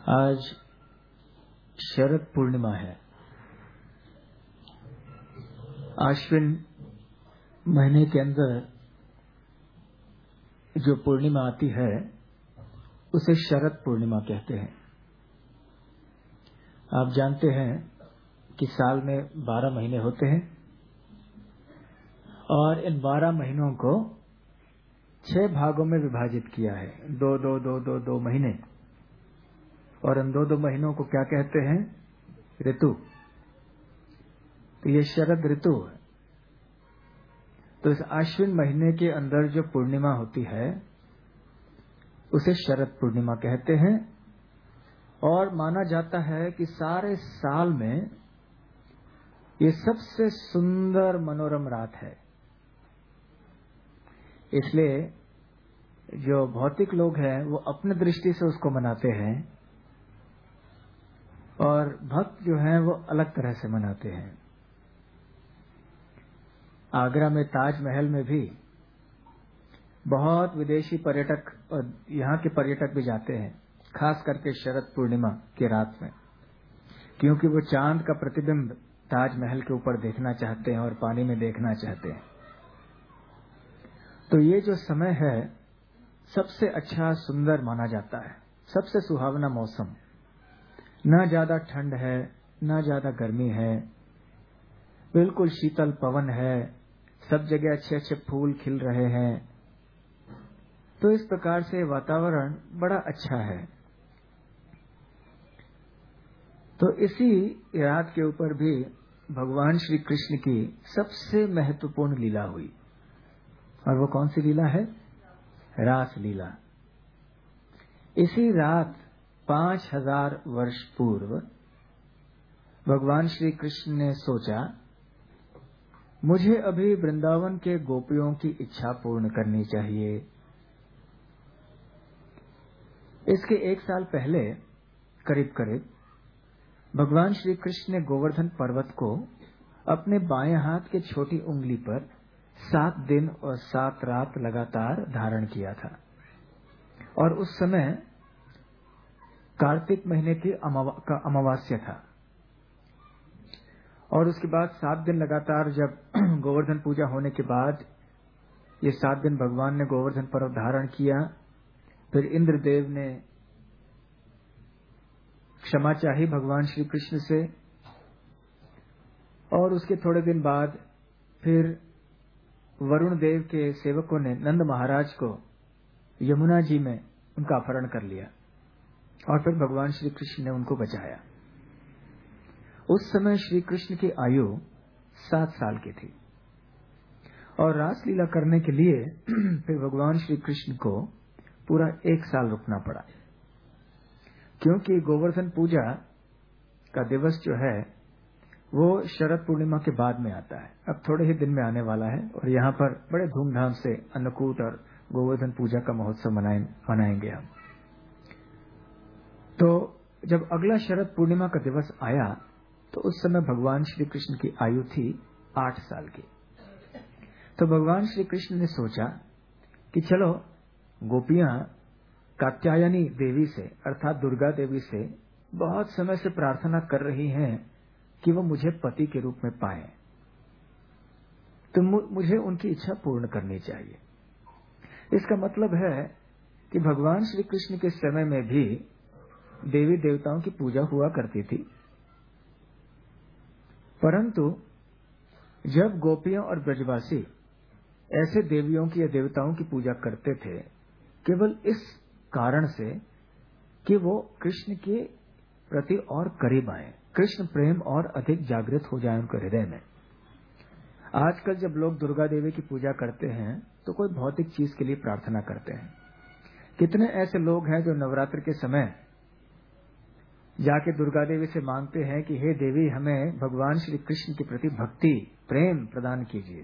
आज शरद पूर्णिमा है। आश्विन महीने के अंदर जो पूर्णिमा आती है उसे शरद पूर्णिमा कहते हैं। आप जानते हैं कि साल में 12 महीने होते हैं और इन 12 महीनों को 6 भागों में विभाजित किया है। दो महीने, और इन दो महीनों को क्या कहते हैं? ऋतु। तो ये शरद ऋतु है। तो इस आश्विन महीने के अंदर जो पूर्णिमा होती है उसे शरद पूर्णिमा कहते हैं और माना जाता है कि सारे साल में ये सबसे सुंदर मनोरम रात है। इसलिए जो भौतिक लोग हैं वो अपने दृष्टि से उसको मनाते हैं और भक्त जो हैं वो अलग तरह से मनाते हैं। आगरा में ताजमहल में भी बहुत विदेशी पर्यटक और यहाँ के पर्यटक भी जाते हैं, खास करके शरद पूर्णिमा की रात में, क्योंकि वो चांद का प्रतिबिंब ताजमहल के ऊपर देखना चाहते हैं और पानी में देखना चाहते हैं। तो ये जो समय है सबसे अच्छा सुंदर माना जाता है, सबसे सुहावना मौसम। ना ज्यादा ठंड है, ना ज्यादा गर्मी है, बिल्कुल शीतल पवन है, सब जगह अच्छे अच्छे फूल खिल रहे हैं। तो इस प्रकार से वातावरण बड़ा अच्छा है। तो इसी रात के ऊपर भी भगवान श्री कृष्ण की सबसे महत्वपूर्ण लीला हुई, और वो कौन सी लीला है? रास लीला। इसी रात 5000 वर्ष पूर्व भगवान श्री कृष्ण ने सोचा, मुझे अभी वृंदावन के गोपियों की इच्छा पूर्ण करनी चाहिए। इसके 1 साल पहले करीब करीब भगवान श्री कृष्ण ने गोवर्धन पर्वत को अपने बाएं हाथ के छोटी उंगली पर 7 दिन और 7 रात लगातार धारण किया था। और उस समय कार्तिक महीने की अमावस्या था। और उसके बाद 7 दिन लगातार जब गोवर्धन पूजा होने के बाद ये 7 दिन भगवान ने गोवर्धन पर्वत धारण किया। फिर इंद्रदेव ने क्षमा चाही भगवान श्री कृष्ण से, और उसके थोड़े दिन बाद फिर वरुण देव के सेवकों ने नंद महाराज को यमुना जी में उनका अपहरण कर लिया और फिर भगवान श्री कृष्ण ने उनको बचाया। उस समय श्री कृष्ण की आयु 7 साल की थी और रासलीला करने के लिए फिर भगवान श्री कृष्ण को पूरा 1 साल रुकना पड़ा, क्योंकि गोवर्धन पूजा का दिवस जो है वो शरद पूर्णिमा के बाद में आता है। अब थोड़े ही दिन में आने वाला है और यहाँ पर बड़े धूमधाम से अन्नकूट और गोवर्धन पूजा का महोत्सव मनाएंगे हम। तो जब अगला शरद पूर्णिमा का दिवस आया तो उस समय भगवान श्री कृष्ण की आयु थी 8 साल की। तो भगवान श्री कृष्ण ने सोचा कि चलो गोपियां कात्यायनी देवी से अर्थात दुर्गा देवी से बहुत समय से प्रार्थना कर रही हैं कि वो मुझे पति के रूप में पाए, तो मुझे उनकी इच्छा पूर्ण करनी चाहिए। इसका मतलब है कि भगवान श्री कृष्ण के समय में भी देवी देवताओं की पूजा हुआ करती थी, परंतु जब गोपियां और ब्रजवासी ऐसे देवियों की या देवताओं की पूजा करते थे केवल इस कारण से कि वो कृष्ण के प्रति और करीब आए, कृष्ण प्रेम और अधिक जागृत हो जाए उनके हृदय में। आजकल जब लोग दुर्गा देवी की पूजा करते हैं तो कोई भौतिक चीज के लिए प्रार्थना करते हैं। कितने ऐसे लोग हैं जो नवरात्र के समय जाके दुर्गा देवी से मांगते हैं कि हे देवी, हमें भगवान श्री कृष्ण के प्रति भक्ति प्रेम प्रदान कीजिए।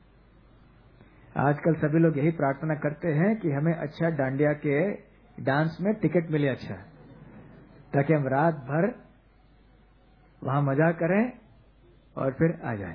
आजकल सभी लोग यही प्रार्थना करते हैं कि हमें अच्छा डांडिया के डांस में टिकट मिले, अच्छा, ताकि हम रात भर वहां मजा करें और फिर आ जाएं।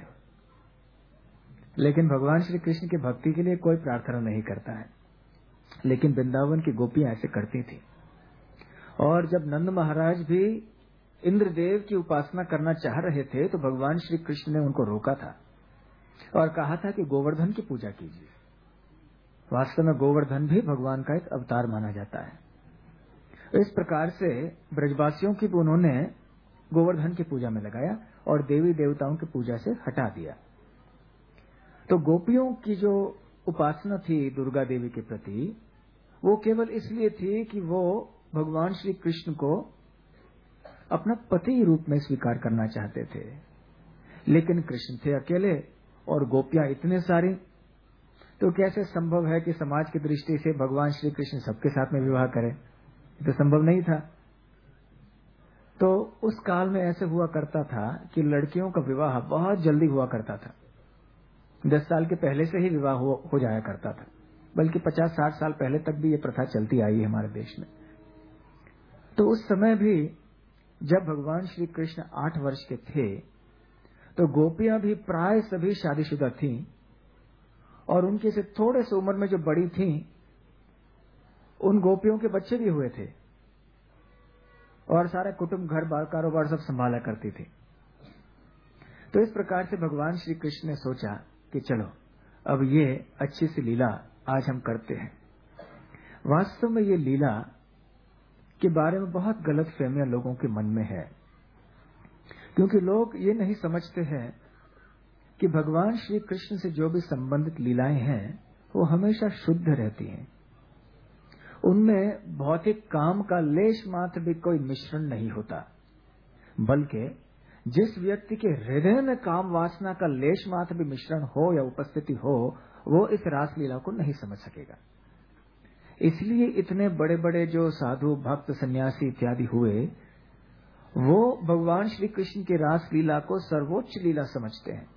लेकिन भगवान श्री कृष्ण की भक्ति के लिए कोई प्रार्थना नहीं करता है, लेकिन वृंदावन की गोपियां ऐसे करती थी। और जब नंद महाराज भी इंद्रदेव की उपासना करना चाह रहे थे तो भगवान श्री कृष्ण ने उनको रोका था और कहा था कि गोवर्धन की पूजा कीजिए। वास्तव में गोवर्धन भी भगवान का एक अवतार माना जाता है। इस प्रकार से ब्रजवासियों की भी उन्होंने गोवर्धन की पूजा में लगाया और देवी देवताओं की पूजा से हटा दिया। तो गोपियों की जो उपासना थी दुर्गा देवी के प्रति, वो केवल इसलिए थी कि वो भगवान श्री कृष्ण को अपना पति रूप में स्वीकार करना चाहते थे। लेकिन कृष्ण थे अकेले और गोपियां इतने सारी, तो कैसे संभव है कि समाज की दृष्टि से भगवान श्री कृष्ण सबके साथ में विवाह करें? तो संभव नहीं था। तो उस काल में ऐसे हुआ करता था कि लड़कियों का विवाह बहुत जल्दी हुआ करता था। 10 साल के पहले से ही विवाह हो जाया करता था, बल्कि 50-60 साल पहले तक भी ये प्रथा चलती आई है हमारे देश में। तो उस समय भी जब भगवान श्री कृष्ण 8 वर्ष के थे तो गोपियां भी प्राय सभी शादीशुदा थीं और उनके से थोड़े से उम्र में जो बड़ी थीं उन गोपियों के बच्चे भी हुए थे और सारा कुटुंब घर बार कारोबार सब संभाला करती थी। तो इस प्रकार से भगवान श्री कृष्ण ने सोचा कि चलो अब ये अच्छी सी लीला आज हम करते हैं। वास्तव में ये लीला के बारे में बहुत गलत फहमियां लोगों के मन में है, क्योंकि लोग ये नहीं समझते हैं कि भगवान श्री कृष्ण से जो भी संबंधित लीलाएं हैं वो हमेशा शुद्ध रहती हैं। उनमें भौतिक काम का लेश मात्र भी कोई मिश्रण नहीं होता, बल्कि जिस व्यक्ति के हृदय में काम वासना का लेश मात्र भी मिश्रण हो या उपस्थिति हो, वो इस रासलीला को नहीं समझ सकेगा। इसलिए इतने बड़े बड़े जो साधु भक्त सन्यासी इत्यादि हुए, वो भगवान श्री कृष्ण की रासलीला को सर्वोच्च लीला समझते हैं।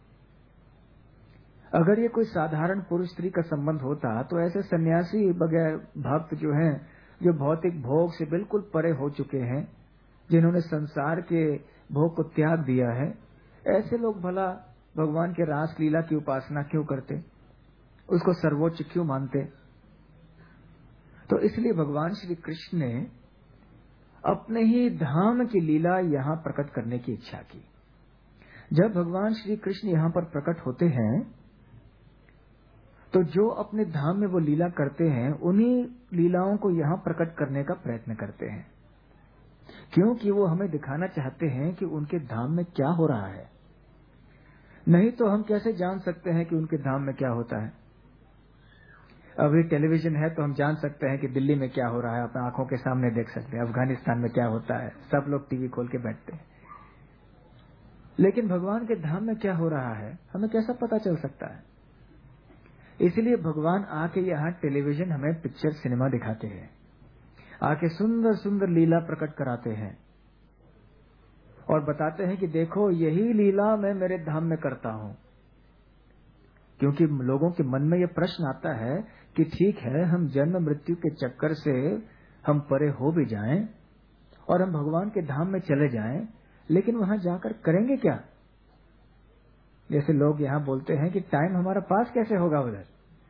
अगर ये कोई साधारण पुरुष स्त्री का संबंध होता तो ऐसे सन्यासी बगैर भक्त जो हैं, जो भौतिक भोग से बिल्कुल परे हो चुके हैं, जिन्होंने संसार के भोग को त्याग दिया है, ऐसे लोग भला भगवान के रासलीला की उपासना क्यों करते, उसको सर्वोच्च क्यों मानते? तो इसलिए भगवान श्री कृष्ण ने अपने ही धाम की लीला यहाँ प्रकट करने की इच्छा की। जब भगवान श्री कृष्ण यहाँ पर प्रकट होते हैं तो जो अपने धाम में वो लीला करते हैं, उन्हीं लीलाओं को यहाँ प्रकट करने का प्रयत्न करते हैं, क्योंकि वो हमें दिखाना चाहते हैं कि उनके धाम में क्या हो रहा है। नहीं तो हम कैसे जान सकते हैं कि उनके धाम में क्या होता है? अभी टेलीविजन है तो हम जान सकते हैं कि दिल्ली में क्या हो रहा है, अपने आंखों के सामने देख सकते हैं। अफगानिस्तान में क्या होता है, सब लोग टीवी खोल के बैठते हैं। लेकिन भगवान के धाम में क्या हो रहा है हमें कैसा पता चल सकता है? इसलिए भगवान आके यहाँ टेलीविजन हमें पिक्चर सिनेमा दिखाते हैं, आके सुंदर सुंदर लीला प्रकट कराते हैं और बताते हैं कि देखो यही लीला मैं मेरे धाम में करता हूँ। क्योंकि लोगों के मन में यह प्रश्न आता है कि ठीक है, हम जन्म मृत्यु के चक्कर से हम परे हो भी जाएं और हम भगवान के धाम में चले जाएं, लेकिन वहां जाकर करेंगे क्या? जैसे लोग यहाँ बोलते हैं कि टाइम हमारा पास कैसे होगा उधर,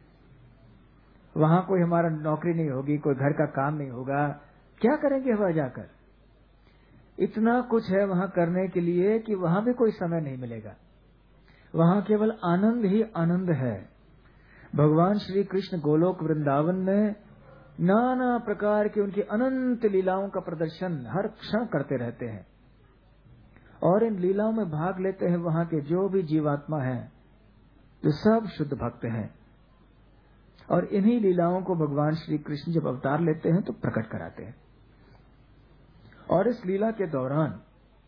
वहां कोई हमारा नौकरी नहीं होगी, कोई घर का काम नहीं होगा, क्या करेंगे वहां जाकर? इतना कुछ है वहां करने के लिए कि वहां भी कोई समय नहीं मिलेगा। वहां केवल आनंद ही आनंद है। भगवान श्री कृष्ण गोलोक वृंदावन में नाना प्रकार की उनकी अनंत लीलाओं का प्रदर्शन हर क्षण करते रहते हैं और इन लीलाओं में भाग लेते हैं वहां के जो भी जीवात्मा हैं, जो सब शुद्ध भक्त हैं। और इन्हीं लीलाओं को भगवान श्री कृष्ण जब अवतार लेते हैं तो प्रकट कराते हैं। और इस लीला के दौरान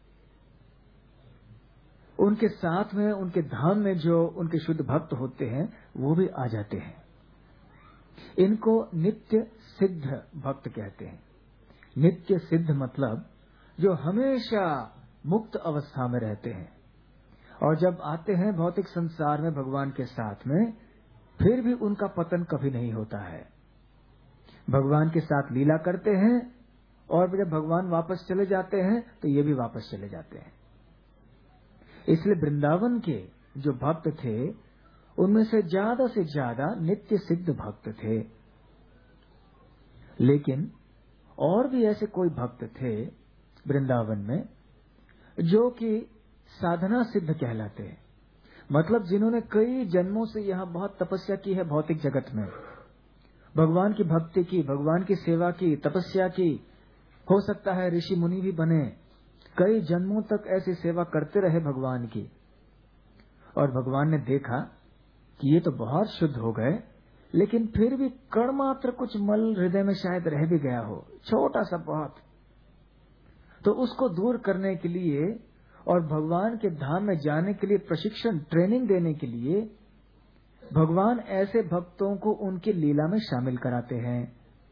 उनके साथ में, उनके धाम में जो उनके शुद्ध भक्त होते हैं वो भी आ जाते हैं। इनको नित्य सिद्ध भक्त कहते हैं। नित्य सिद्ध मतलब जो हमेशा मुक्त अवस्था में रहते हैं और जब आते हैं भौतिक संसार में भगवान के साथ में, फिर भी उनका पतन कभी नहीं होता है। भगवान के साथ लीला करते हैं और जब भगवान वापस चले जाते हैं तो ये भी वापस चले जाते हैं। इसलिए वृंदावन के जो भक्त थे उनमें से ज्यादा नित्य सिद्ध भक्त थे। लेकिन और भी ऐसे कोई भक्त थे वृंदावन में जो कि साधना सिद्ध कहलाते हैं, मतलब जिन्होंने कई जन्मों से यहाँ बहुत तपस्या की है भौतिक जगत में, भगवान की भक्ति की, भगवान की सेवा की, तपस्या की, हो सकता है ऋषि मुनि भी बने, कई जन्मों तक ऐसी सेवा करते रहे भगवान की। और भगवान ने देखा कि ये तो बहुत शुद्ध हो गए, लेकिन फिर भी कण मात्र कुछ मल हृदय में शायद रह भी गया हो, छोटा सा बहुत, तो उसको दूर करने के लिए और भगवान के धाम में जाने के लिए प्रशिक्षण, ट्रेनिंग देने के लिए भगवान ऐसे भक्तों को उनकी लीला में शामिल कराते हैं।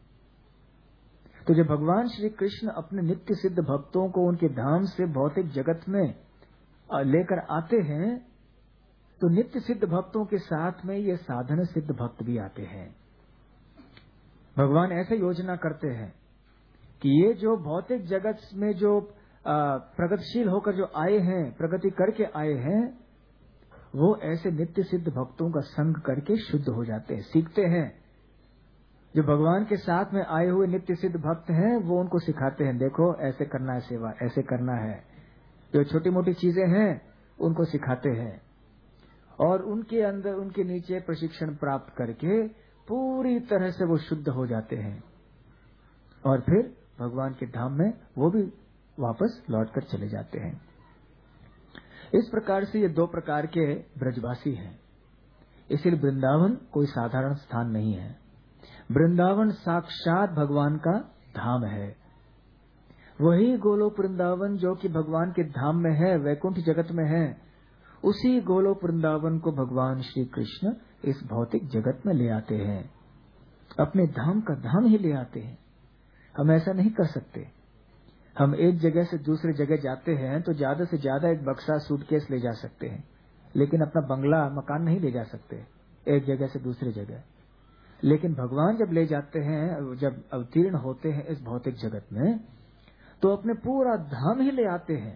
तो जब भगवान श्री कृष्ण अपने नित्य सिद्ध भक्तों को उनके धाम से भौतिक जगत में लेकर आते हैं, तो नित्य सिद्ध भक्तों के साथ में ये साधन सिद्ध भक्त भी आते हैं। भगवान ऐसे योजना करते हैं कि ये जो भौतिक जगत में जो प्रगतिशील होकर जो आए हैं, प्रगति करके आए हैं, वो ऐसे नित्य सिद्ध भक्तों का संग करके शुद्ध हो जाते हैं, सीखते हैं। जो भगवान के साथ में आए हुए नित्य सिद्ध भक्त हैं, वो उनको सिखाते हैं, देखो ऐसे करना है सेवा, ऐसे करना है। जो छोटी मोटी चीजें हैं उनको सिखाते हैं और उनके अंदर, उनके नीचे प्रशिक्षण प्राप्त करके पूरी तरह से वो शुद्ध हो जाते हैं और फिर भगवान के धाम में वो भी वापस लौटकर चले जाते हैं। इस प्रकार से ये दो प्रकार के ब्रजवासी हैं। इसलिए वृंदावन कोई साधारण स्थान नहीं है। वृंदावन साक्षात भगवान का धाम है। वही गोलोक वृंदावन जो कि भगवान के धाम में है, वैकुंठ जगत में है, उसी गोलोक वृंदावन को भगवान श्री कृष्ण इस भौतिक जगत में ले आते हैं, अपने धाम का धाम ही ले आते हैं। हम ऐसा नहीं कर सकते। हम एक जगह से दूसरी जगह जाते हैं तो ज्यादा से ज्यादा एक बक्सा सूटकेस ले जा सकते हैं, लेकिन अपना बंगला मकान नहीं ले जा सकते एक जगह से दूसरी जगह। लेकिन भगवान जब ले जाते हैं, जब अवतीर्ण होते हैं इस भौतिक जगत में, तो अपने पूरा धाम ही ले आते हैं।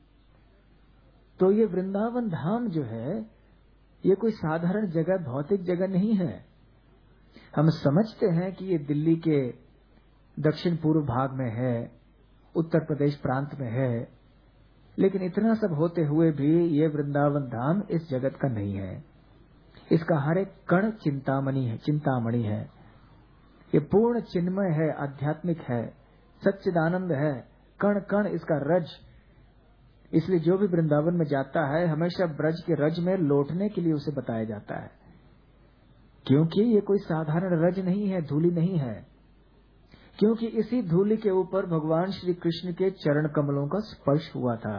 तो ये वृंदावन धाम जो है, ये कोई साधारण जगह, भौतिक जगह नहीं है। हम समझते हैं कि ये दिल्ली के दक्षिण पूर्व भाग में है, उत्तर प्रदेश प्रांत में है, लेकिन इतना सब होते हुए भी ये वृंदावन धाम इस जगत का नहीं है। इसका हर एक कण चिंतामणि है। ये पूर्ण चिन्मय है, आध्यात्मिक है, सच्चिदानंद है, कण कण इसका रज। इसलिए जो भी वृंदावन में जाता है हमेशा ब्रज के रज में लौटने के लिए उसे बताया जाता है, क्योंकि ये कोई साधारण रज नहीं है, धूलि नहीं है। क्योंकि इसी धूलि के ऊपर भगवान श्री कृष्ण के चरण कमलों का स्पर्श हुआ था,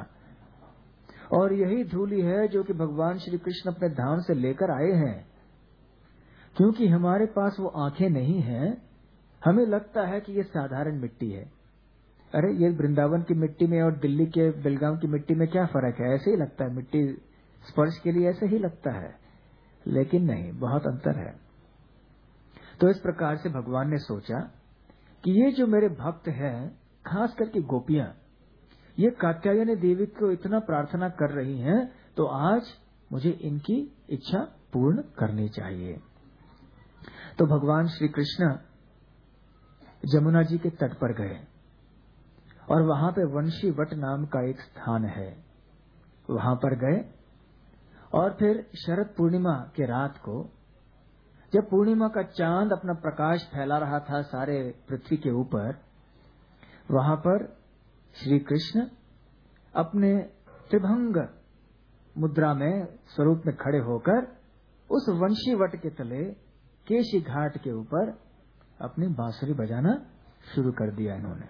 और यही धूलि है जो कि भगवान श्री कृष्ण अपने धाम से लेकर आए हैं। क्योंकि हमारे पास वो आंखें नहीं हैं, हमें लगता है कि ये साधारण मिट्टी है। अरे ये वृंदावन की मिट्टी में और दिल्ली के बेलगाम की मिट्टी में क्या फर्क है? ऐसे ही लगता है, मिट्टी स्पर्श के लिए ऐसे ही लगता है, लेकिन नहीं, बहुत अंतर है। तो इस प्रकार से भगवान ने सोचा कि ये जो मेरे भक्त हैं, खास करके गोपियां, ये कात्यायनी देवी को इतना प्रार्थना कर रही हैं, तो आज मुझे इनकी इच्छा पूर्ण करनी चाहिए। तो भगवान श्री कृष्ण जमुना जी के तट पर गए और वहां पे वंशी वट नाम का एक स्थान है, वहां पर गए। और फिर शरद पूर्णिमा के रात को, जब पूर्णिमा का चांद अपना प्रकाश फैला रहा था सारे पृथ्वी के ऊपर, वहां पर श्री कृष्ण अपने त्रिभंग मुद्रा में स्वरूप में खड़े होकर उस वंशी वट के तले केशी घाट के ऊपर अपनी बांसुरी बजाना शुरू कर दिया इन्होंने।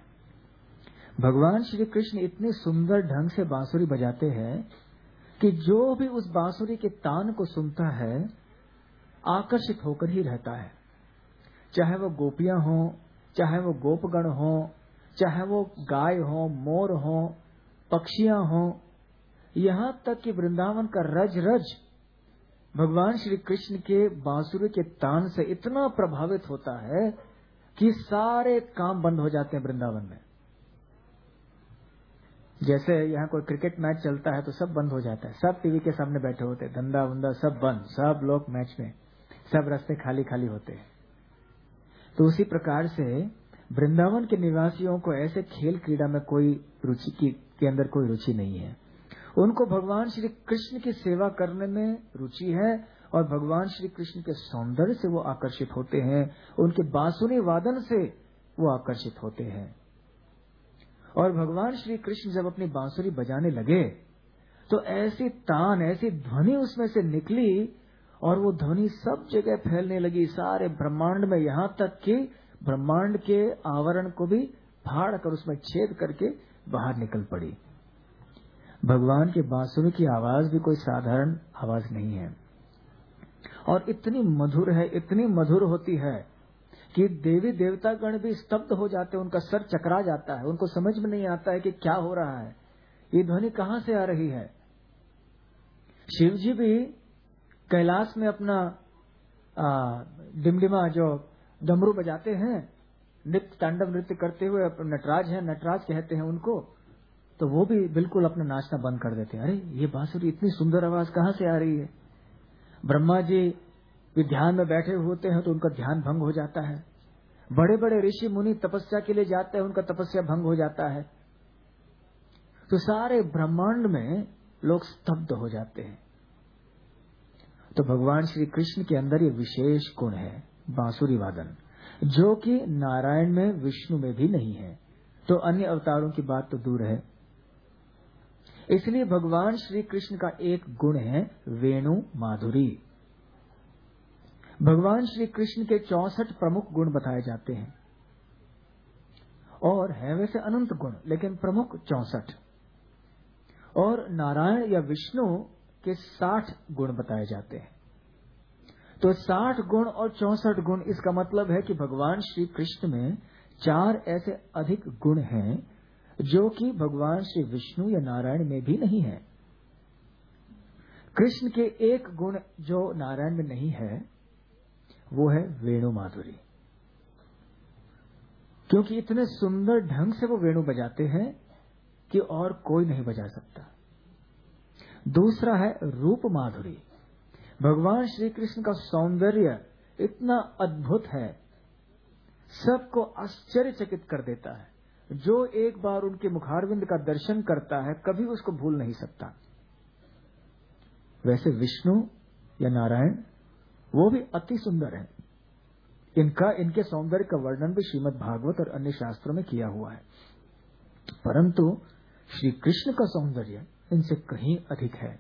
भगवान श्री कृष्ण इतने सुंदर ढंग से बांसुरी बजाते हैं कि जो भी उस बांसुरी के तान को सुनता है आकर्षित होकर ही रहता है। चाहे वो गोपियां हो, चाहे वो गोपगण हो, चाहे वो गाय हो, मोर हो, पक्षियां हो, यहाँ तक कि वृंदावन का रज रज भगवान श्री कृष्ण के बांसुरी के तान से इतना प्रभावित होता है कि सारे काम बंद हो जाते हैं वृंदावन में। जैसे यहाँ कोई क्रिकेट मैच चलता है तो सब बंद हो जाता है, सब टीवी के सामने बैठे होते हैं, धंधा वंदा सब बंद, सब लोग मैच में, सब रास्ते खाली खाली होते हैं। तो उसी प्रकार से वृंदावन के निवासियों को ऐसे खेल क्रीड़ा में कोई रुचि के अंदर कोई रुचि नहीं है। उनको भगवान श्री कृष्ण की सेवा करने में रुचि है और भगवान श्री कृष्ण के सौंदर्य से वो आकर्षित होते हैं, उनके बांसुरी वादन से वो आकर्षित होते हैं। और भगवान श्री कृष्ण जब अपनी बांसुरी बजाने लगे तो ऐसी तान, ऐसी ध्वनि उसमें से निकली और वो ध्वनि सब जगह फैलने लगी, सारे ब्रह्मांड में, यहाँ तक कि ब्रह्मांड के आवरण को भी फाड़ कर उसमें छेद करके बाहर निकल पड़ी। भगवान के बांसुरी की आवाज भी कोई साधारण आवाज नहीं है और इतनी मधुर है, इतनी मधुर होती है कि देवी देवता गण भी स्तब्ध हो जाते हैं, उनका सर चकरा जाता है, उनको समझ में नहीं आता है कि क्या हो रहा है, ये ध्वनि कहां से आ रही है। शिव जी भी कैलाश में अपना डिमडिमा जो डमरू बजाते हैं, नृत्य तांडव नृत्य करते हुए, नटराज है, नटराज कहते हैं उनको, तो वो भी बिल्कुल अपना नाचना बंद कर देते हैं। अरे ये बांसुरी इतनी सुंदर आवाज कहां से आ रही है। ब्रह्मा जी भी ध्यान में बैठे होते हैं तो उनका ध्यान भंग हो जाता है। बड़े बड़े ऋषि मुनि तपस्या के लिए जाते हैं, उनका तपस्या भंग हो जाता है। तो सारे ब्रह्मांड में लोग स्तब्ध हो जाते हैं। तो भगवान श्री कृष्ण के अंदर ये विशेष गुण है, बांसुरी वादन, जो कि नारायण में, विष्णु में भी नहीं है। तो अन्य अवतारों की बात तो दूर है। इसलिए भगवान श्री कृष्ण का एक गुण है वेणु माधुरी। भगवान श्री कृष्ण के 64 प्रमुख गुण बताए जाते हैं और है वैसे अनंत गुण, लेकिन प्रमुख 64। और नारायण या विष्णु के 60 गुण बताए जाते हैं। तो 60 गुण और 64 गुण, इसका मतलब है कि भगवान श्री कृष्ण में 4 ऐसे अधिक गुण हैं जो कि भगवान श्री विष्णु या नारायण में भी नहीं है। कृष्ण के एक गुण जो नारायण में नहीं है वो है वेणु माधुरी, क्योंकि इतने सुंदर ढंग से वो वेणु बजाते हैं कि और कोई नहीं बजा सकता। दूसरा है रूप माधुरी। भगवान श्री कृष्ण का सौंदर्य इतना अद्भुत है, सबको आश्चर्यचकित कर देता है। जो एक बार उनके मुखारविंद का दर्शन करता है कभी उसको भूल नहीं सकता। वैसे विष्णु या नारायण वो भी अति सुंदर है। इनके सौंदर्य का वर्णन भी श्रीमद् भागवत और अन्य शास्त्रों में किया हुआ है, परंतु श्री कृष्ण का सौंदर्य इनसे कहीं अधिक है।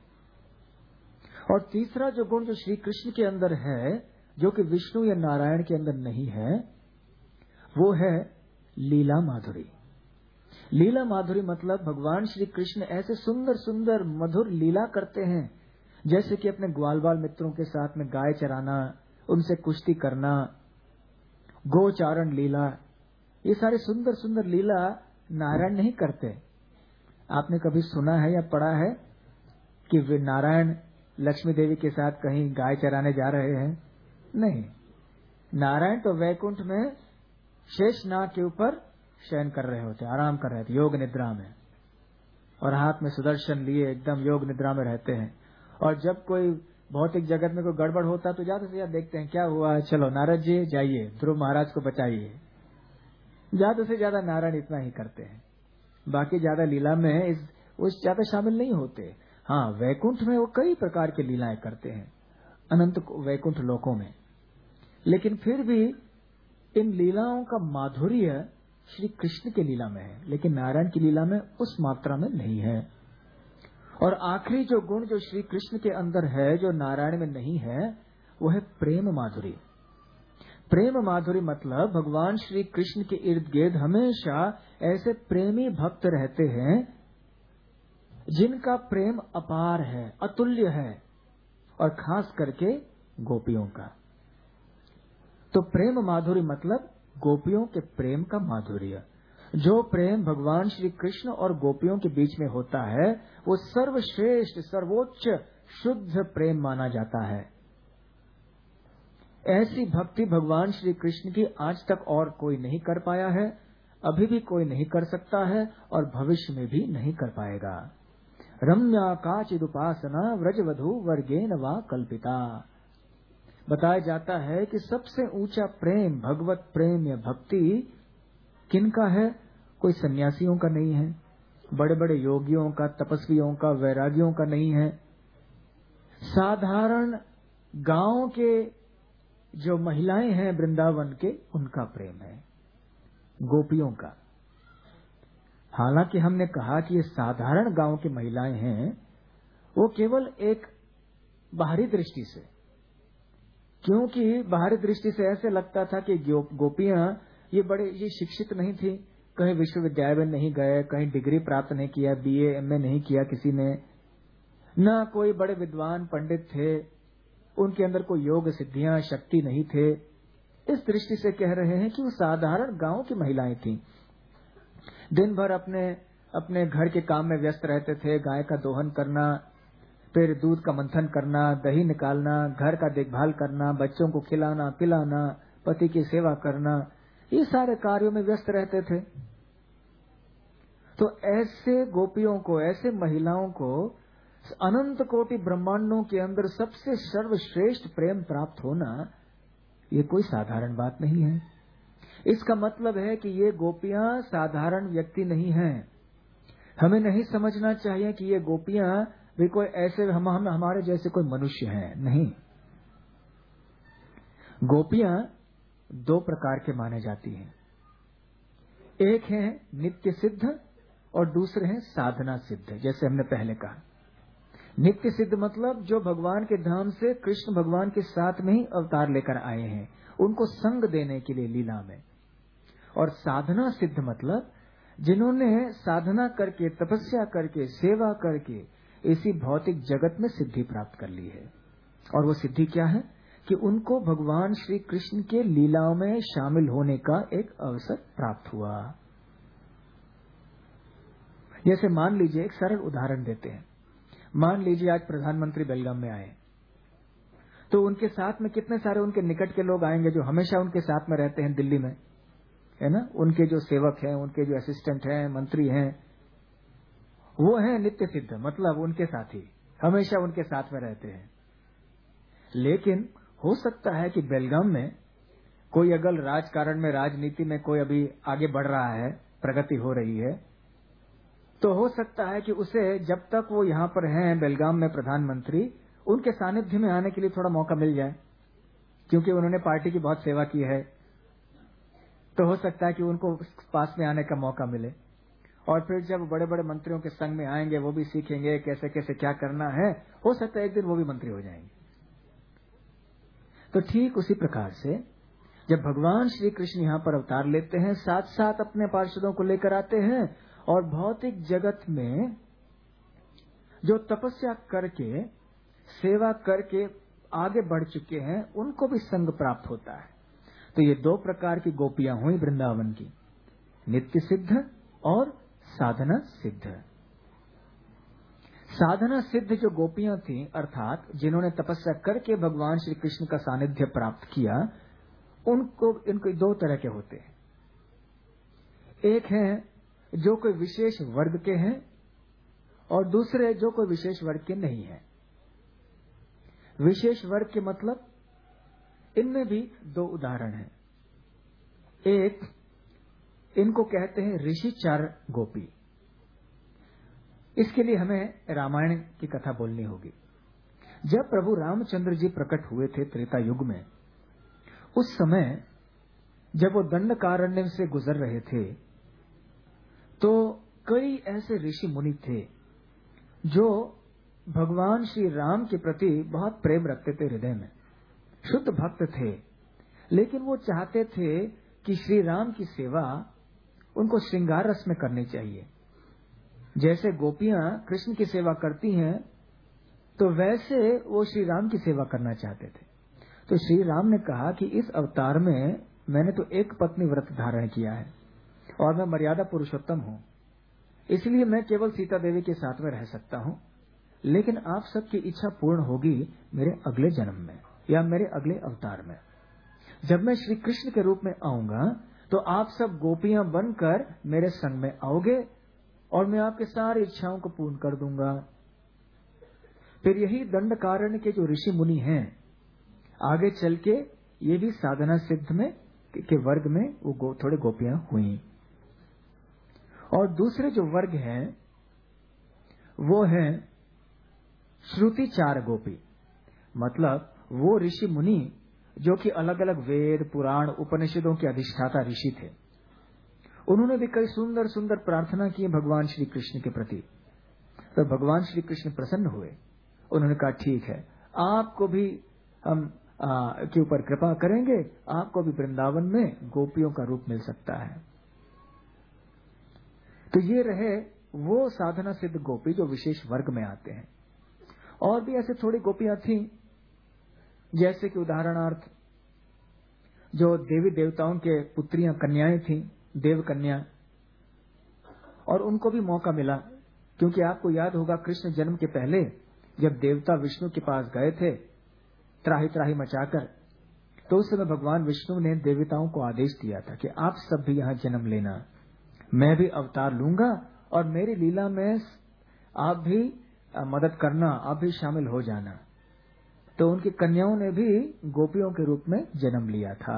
और तीसरा जो गुण जो श्री कृष्ण के अंदर है, जो कि विष्णु या नारायण के अंदर नहीं है, वो है लीला माधुरी। लीला माधुरी मतलब भगवान श्री कृष्ण ऐसे सुंदर सुंदर मधुर लीला करते हैं, जैसे कि अपने ग्वाल बाल मित्रों के साथ में गाय चराना, उनसे कुश्ती करना, गोचारण लीला, ये सारे सुंदर सुंदर लीला नारायण नहीं करते। आपने कभी सुना है या पढ़ा है कि वे नारायण लक्ष्मी देवी के साथ कहीं गाय चराने जा रहे हैं? नहीं, नारायण तो वैकुंठ में शेषनाग के ऊपर शयन कर रहे होते, आराम कर रहे थे योग निद्रा में, और हाथ में सुदर्शन लिए एकदम योग निद्रा में रहते हैं। और जब कोई भौतिक जगत में कोई गड़बड़ होता है तो ज्यादा से ज्यादा देखते हैं क्या हुआ, चलो नारद जी जाइए ध्रुव महाराज को बचाइए। ज्यादा से ज्यादा नारायण इतना ही करते हैं, बाकी ज्यादा लीला में उस ज्यादा शामिल नहीं होते। हाँ, वैकुंठ में वो कई प्रकार की लीलाएं करते हैं, अनंत वैकुंठ लोकों में, लेकिन फिर भी इन लीलाओं का माधुर्य श्री कृष्ण की लीला में है, लेकिन नारायण की लीला में उस मात्रा में नहीं है। और आखिरी जो गुण जो श्री कृष्ण के अंदर है, जो नारायण में नहीं है, वो है प्रेम माधुरी। प्रेम माधुरी मतलब भगवान श्री कृष्ण के इर्द गिर्द हमेशा ऐसे प्रेमी भक्त रहते हैं जिनका प्रेम अपार है, अतुल्य है, और खास करके गोपियों का। तो प्रेम माधुरी मतलब गोपियों के प्रेम का माधुर्य। जो प्रेम भगवान श्री कृष्ण और गोपियों के बीच में होता है वो सर्वश्रेष्ठ, सर्वोच्च, शुद्ध प्रेम माना जाता है। ऐसी भक्ति भगवान श्री कृष्ण की आज तक और कोई नहीं कर पाया है, अभी भी कोई नहीं कर सकता है और भविष्य में भी नहीं कर पाएगा। रम्या काचिदुपासना व्रजवधू वर्गेन वा कल्पिता। बताया जाता है कि सबसे ऊंचा प्रेम, भगवत प्रेम या भक्ति, किनका है? कोई सन्यासियों का नहीं है, बड़े बड़े योगियों का, तपस्वियों का, वैरागियों का नहीं है। साधारण गांव के जो महिलाएं हैं वृंदावन के, उनका प्रेम है, गोपियों का। हालांकि हमने कहा कि ये साधारण गांव की महिलाएं हैं, वो केवल एक बाहरी दृष्टि से, क्योंकि बाहरी दृष्टि से ऐसे लगता था कि गोपियां ये शिक्षित नहीं थी, कहीं विश्वविद्यालय में नहीं गए, कहीं डिग्री प्राप्त नहीं किया, बीए एमए नहीं किया किसी ने, न कोई बड़े विद्वान पंडित थे, उनके अंदर कोई योग सिद्धियां शक्ति नहीं थे। इस दृष्टि से कह रहे हैं कि वो साधारण गांव की महिलाएं थीं। दिन भर अपने अपने घर के काम में व्यस्त रहते थे, गाय का दोहन करना, फिर दूध का मंथन करना, दही निकालना, घर का देखभाल करना, बच्चों को खिलाना पिलाना, पति की सेवा करना, ये सारे कार्यों में व्यस्त रहते थे। तो ऐसे गोपियों को, ऐसे महिलाओं को अनंत कोटि ब्रह्मांडों के अंदर सबसे सर्वश्रेष्ठ प्रेम प्राप्त होना, ये कोई साधारण बात नहीं है। इसका मतलब है कि ये गोपियां साधारण व्यक्ति नहीं हैं। हमें नहीं समझना चाहिए कि ये गोपियां भी कोई ऐसे हमारे जैसे कोई मनुष्य हैं, नहीं। गोपियां दो प्रकार के माने जाती हैं, एक है नित्य सिद्ध और दूसरे हैं साधना सिद्ध। जैसे हमने पहले कहा, नित्य सिद्ध मतलब जो भगवान के धाम से कृष्ण भगवान के साथ में ही अवतार लेकर आए हैं, उनको संग देने के लिए लीला में। और साधना सिद्ध मतलब जिन्होंने साधना करके, तपस्या करके, सेवा करके इसी भौतिक जगत में सिद्धि प्राप्त कर ली है। और वो सिद्धि क्या है कि उनको भगवान श्री कृष्ण के लीलाओं में शामिल होने का एक अवसर प्राप्त हुआ। जैसे मान लीजिए, एक सरल उदाहरण देते हैं। मान लीजिए आज प्रधानमंत्री बेलगाम में आए, तो उनके साथ में कितने सारे उनके निकट के लोग आएंगे जो हमेशा उनके साथ में रहते हैं दिल्ली में, है ना। उनके जो सेवक हैं, उनके जो असिस्टेंट हैं, मंत्री हैं, वो हैं नित्य सिद्ध, मतलब उनके साथी, हमेशा उनके साथ में रहते हैं। लेकिन हो सकता है कि बेलगाम में कोई अगर राजकारण में, राजनीति में कोई अभी आगे बढ़ रहा है, प्रगति हो रही है, तो हो सकता है कि उसे जब तक वो यहाँ पर हैं बेलगाम में प्रधानमंत्री, उनके सानिध्य में आने के लिए थोड़ा मौका मिल जाए, क्योंकि उन्होंने पार्टी की बहुत सेवा की है। तो हो सकता है कि उनको पास में आने का मौका मिले, और फिर जब बड़े बड़े मंत्रियों के संग में आएंगे, वो भी सीखेंगे कैसे कैसे क्या करना है, हो सकता है एक दिन वो भी मंत्री हो जाएंगे। तो ठीक उसी प्रकार से जब भगवान श्री कृष्ण यहाँ पर अवतार लेते हैं, साथ साथ अपने पार्षदों को लेकर आते हैं, और भौतिक जगत में जो तपस्या करके, सेवा करके आगे बढ़ चुके हैं, उनको भी संग प्राप्त होता है। तो ये दो प्रकार की गोपियां हुई वृंदावन की, नित्य सिद्ध और साधना सिद्ध। साधना सिद्ध जो गोपियां थीं, अर्थात जिन्होंने तपस्या करके भगवान श्री कृष्ण का सानिध्य प्राप्त किया, इनको दो तरह के होते हैं। एक है जो कोई विशेष वर्ग के हैं, और दूसरे जो कोई विशेष वर्ग के नहीं हैं। विशेष वर्ग के मतलब, इनमें भी दो उदाहरण हैं। एक, इनको कहते हैं ऋषिचार गोपी। इसके लिए हमें रामायण की कथा बोलनी होगी। जब प्रभु रामचंद्र जी प्रकट हुए थे त्रेता युग में, उस समय जब वो दंडकारण्य से गुजर रहे थे, तो कई ऐसे ऋषि मुनि थे जो भगवान श्री राम के प्रति बहुत प्रेम रखते थे, हृदय में शुद्ध भक्त थे। लेकिन वो चाहते थे कि श्री राम की सेवा उनको श्रृंगार रस में करनी चाहिए। जैसे गोपियां कृष्ण की सेवा करती हैं, तो वैसे वो श्री राम की सेवा करना चाहते थे। तो श्री राम ने कहा कि इस अवतार में मैंने तो एक पत्नी व्रत धारण किया है, और मैं मर्यादा पुरुषोत्तम हूं, इसलिए मैं केवल सीता देवी के साथ में रह सकता हूं। लेकिन आप सबकी इच्छा पूर्ण होगी मेरे अगले जन्म में, या मेरे अगले अवतार में। जब मैं श्री कृष्ण के रूप में आऊंगा, तो आप सब गोपियां बनकर मेरे संग में आओगे, और मैं आपके सारी इच्छाओं को पूर्ण कर दूंगा। फिर यही दंडकारण्य के जो ऋषि मुनि हैं, आगे चल के ये भी साधना सिद्ध में के वर्ग में वो थोड़े गोपियां हुई। और दूसरे जो वर्ग हैं वो हैं श्रुतिचार गोपी, मतलब वो ऋषि मुनि जो कि अलग अलग वेद पुराण उपनिषदों के अधिष्ठाता ऋषि थे। उन्होंने भी कई सुंदर सुंदर प्रार्थना की भगवान श्री कृष्ण के प्रति। तो भगवान श्री कृष्ण प्रसन्न हुए। उन्होंने कहा ठीक है, आपको भी हम के ऊपर कृपा करेंगे, आपको भी वृंदावन में गोपियों का रूप मिल सकता है। तो ये रहे वो साधना सिद्ध गोपी जो विशेष वर्ग में आते हैं। और भी ऐसे थोड़ी गोपियां थी, जैसे कि उदाहरणार्थ जो देवी देवताओं के पुत्रियां कन्याएं थी, देव कन्या, और उनको भी मौका मिला। क्योंकि आपको याद होगा कृष्ण जन्म के पहले जब देवता विष्णु के पास गए थे त्राही त्राही मचाकर, तो उस समय भगवान विष्णु ने देवताओं को आदेश दिया था कि आप सब भी यहाँ जन्म लेना, मैं भी अवतार लूंगा और मेरी लीला में आप भी मदद करना, आप भी शामिल हो जाना। तो उनकी कन्याओं ने भी गोपियों के रूप में जन्म लिया था।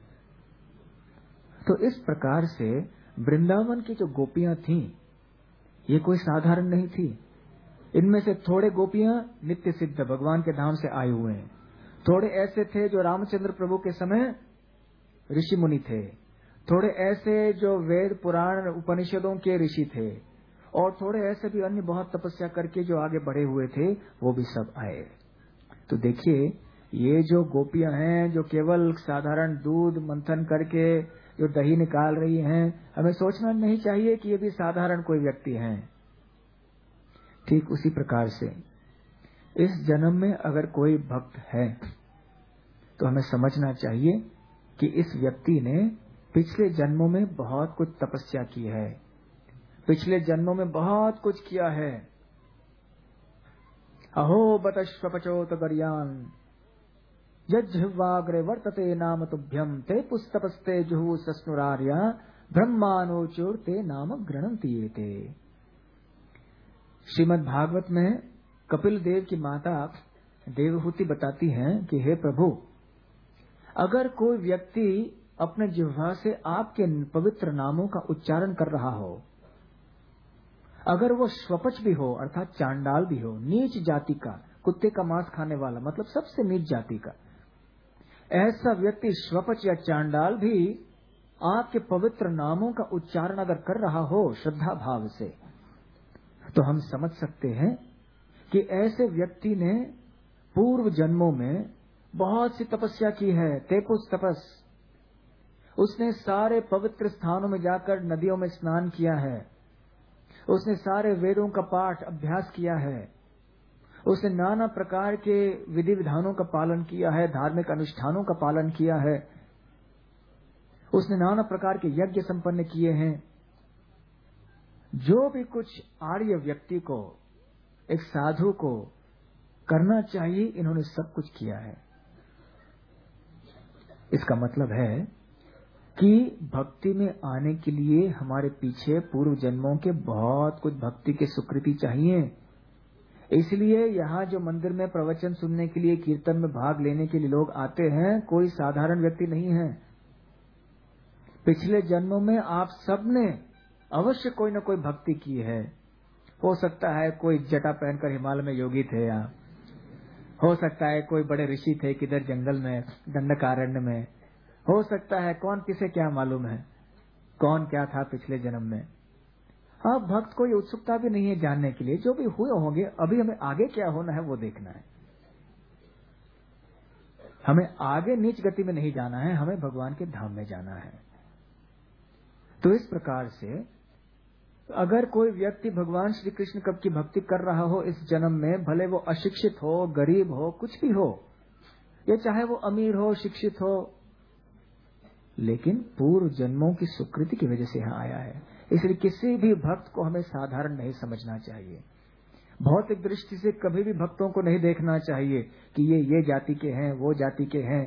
तो इस प्रकार से वृंदावन की जो गोपियां थीं, ये कोई साधारण नहीं थी। इनमें से थोड़े गोपियां नित्य सिद्ध भगवान के धाम से आए हुए हैं, थोड़े ऐसे थे जो रामचंद्र प्रभु के समय ऋषि मुनि थे, थोड़े ऐसे जो वेद पुराण उपनिषदों के ऋषि थे, और थोड़े ऐसे भी अन्य बहुत तपस्या करके जो आगे बढ़े हुए थे, वो भी सब आए। तो देखिए, ये जो गोपियां हैं जो केवल साधारण दूध मंथन करके जो दही निकाल रही हैं, हमें सोचना नहीं चाहिए कि ये भी साधारण कोई व्यक्ति हैं। ठीक उसी प्रकार से इस जन्म में अगर कोई भक्त है तो हमें समझना चाहिए कि इस व्यक्ति ने पिछले जन्मों में बहुत कुछ तपस्या की है, पिछले जन्मों में बहुत कुछ किया है। अहो बतश्वपचोत गर्यान यज्जिह्वाग्रे वर्तते नाम तुभ्यम ते पुस्तपस्ते जुहु सस्नुरार्या ब्रह्मानोचुर ते नाम गृणन्ति एते। श्रीमद् भागवत में कपिल देव की माता देवहूति बताती हैं कि हे प्रभु, अगर कोई व्यक्ति अपने जिह्वा से आपके पवित्र नामों का उच्चारण कर रहा हो, अगर वो स्वपच भी हो अर्थात चांडाल भी हो, नीच जाति का, कुत्ते का मांस खाने वाला, मतलब सबसे नीच जाति का, ऐसा व्यक्ति स्वपच या चांडाल भी आपके पवित्र नामों का उच्चारण अगर कर रहा हो श्रद्धा भाव से, तो हम समझ सकते हैं कि ऐसे व्यक्ति ने पूर्व जन्मों में बहुत सी तपस्या की है। तेपुस तपस, उसने सारे पवित्र स्थानों में जाकर नदियों में स्नान किया है, उसने सारे वेदों का पाठ अभ्यास किया है, उसने नाना प्रकार के विधि विधानों का पालन किया है, धार्मिक अनुष्ठानों का पालन किया है, उसने नाना प्रकार के यज्ञ संपन्न किए हैं। जो भी कुछ आर्य व्यक्ति को, एक साधु को करना चाहिए, इन्होंने सब कुछ किया है। इसका मतलब है कि भक्ति में आने के लिए हमारे पीछे पूर्व जन्मों के बहुत कुछ भक्ति के सुकृति चाहिए। इसलिए यहाँ जो मंदिर में प्रवचन सुनने के लिए, कीर्तन में भाग लेने के लिए लोग आते हैं, कोई साधारण व्यक्ति नहीं है। पिछले जन्मों में आप सबने अवश्य कोई न कोई भक्ति की है। हो सकता है कोई जटा पहनकर हिमालय में योगी थे, या हो सकता है कोई बड़े ऋषि थे किधर जंगल में दंडकारण्य में, हो सकता है, कौन किसे क्या मालूम है कौन क्या था पिछले जन्म में। अब भक्त को ये उत्सुकता भी नहीं है जानने के लिए, जो भी हुए होंगे, अभी हमें आगे क्या होना है वो देखना है। हमें आगे नीच गति में नहीं जाना है, हमें भगवान के धाम में जाना है। तो इस प्रकार से अगर कोई व्यक्ति भगवान श्री कृष्ण कब की भक्ति कर रहा हो इस जन्म में, भले वो अशिक्षित हो, गरीब हो, कुछ भी हो, या चाहे वो अमीर हो, शिक्षित हो, लेकिन पूर्व जन्मों की सुकृति की वजह से यहाँ आया है। इसलिए किसी भी भक्त को हमें साधारण नहीं समझना चाहिए। भौतिक दृष्टि से कभी भी भक्तों को नहीं देखना चाहिए कि ये जाति के हैं, वो जाति के हैं,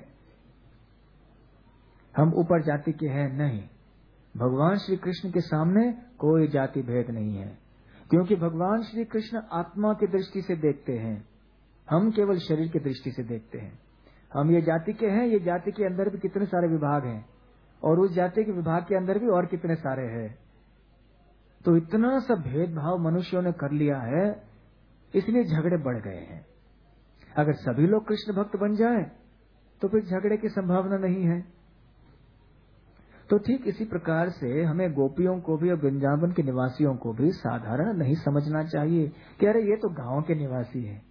हम ऊपर जाति के हैं। नहीं, भगवान श्री कृष्ण के सामने कोई जाति भेद नहीं है, क्योंकि भगवान श्री कृष्ण आत्मा की दृष्टि से देखते हैं, हम केवल शरीर की दृष्टि से देखते हैं। हम ये जाति के हैं, ये जाति के अंदर भी कितने सारे विभाग हैं, और उस जाति के विभाग के अंदर भी और कितने सारे हैं। तो इतना सा भेदभाव मनुष्यों ने कर लिया है, इसलिए झगड़े बढ़ गए हैं। अगर सभी लोग कृष्ण भक्त बन जाएं, तो फिर झगड़े की संभावना नहीं है। तो ठीक इसी प्रकार से हमें गोपियों को भी और वृंदावन के निवासियों को भी साधारण नहीं समझना चाहिए कि अरे ये तो गांव के निवासी हैं।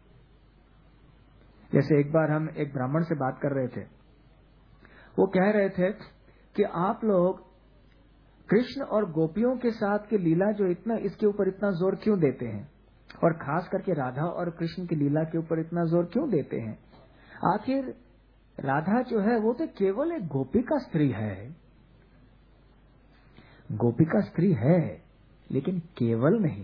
जैसे एक बार हम एक ब्राह्मण से बात कर रहे थे, वो कह रहे थे कि आप लोग कृष्ण और गोपियों के साथ की लीला जो इतना, इसके ऊपर इतना जोर क्यों देते हैं, और खास करके राधा और कृष्ण की लीला के ऊपर इतना जोर क्यों देते हैं? आखिर राधा जो है वो तो केवल एक गोपिका स्त्री है, गोपिका स्त्री है, लेकिन केवल नहीं।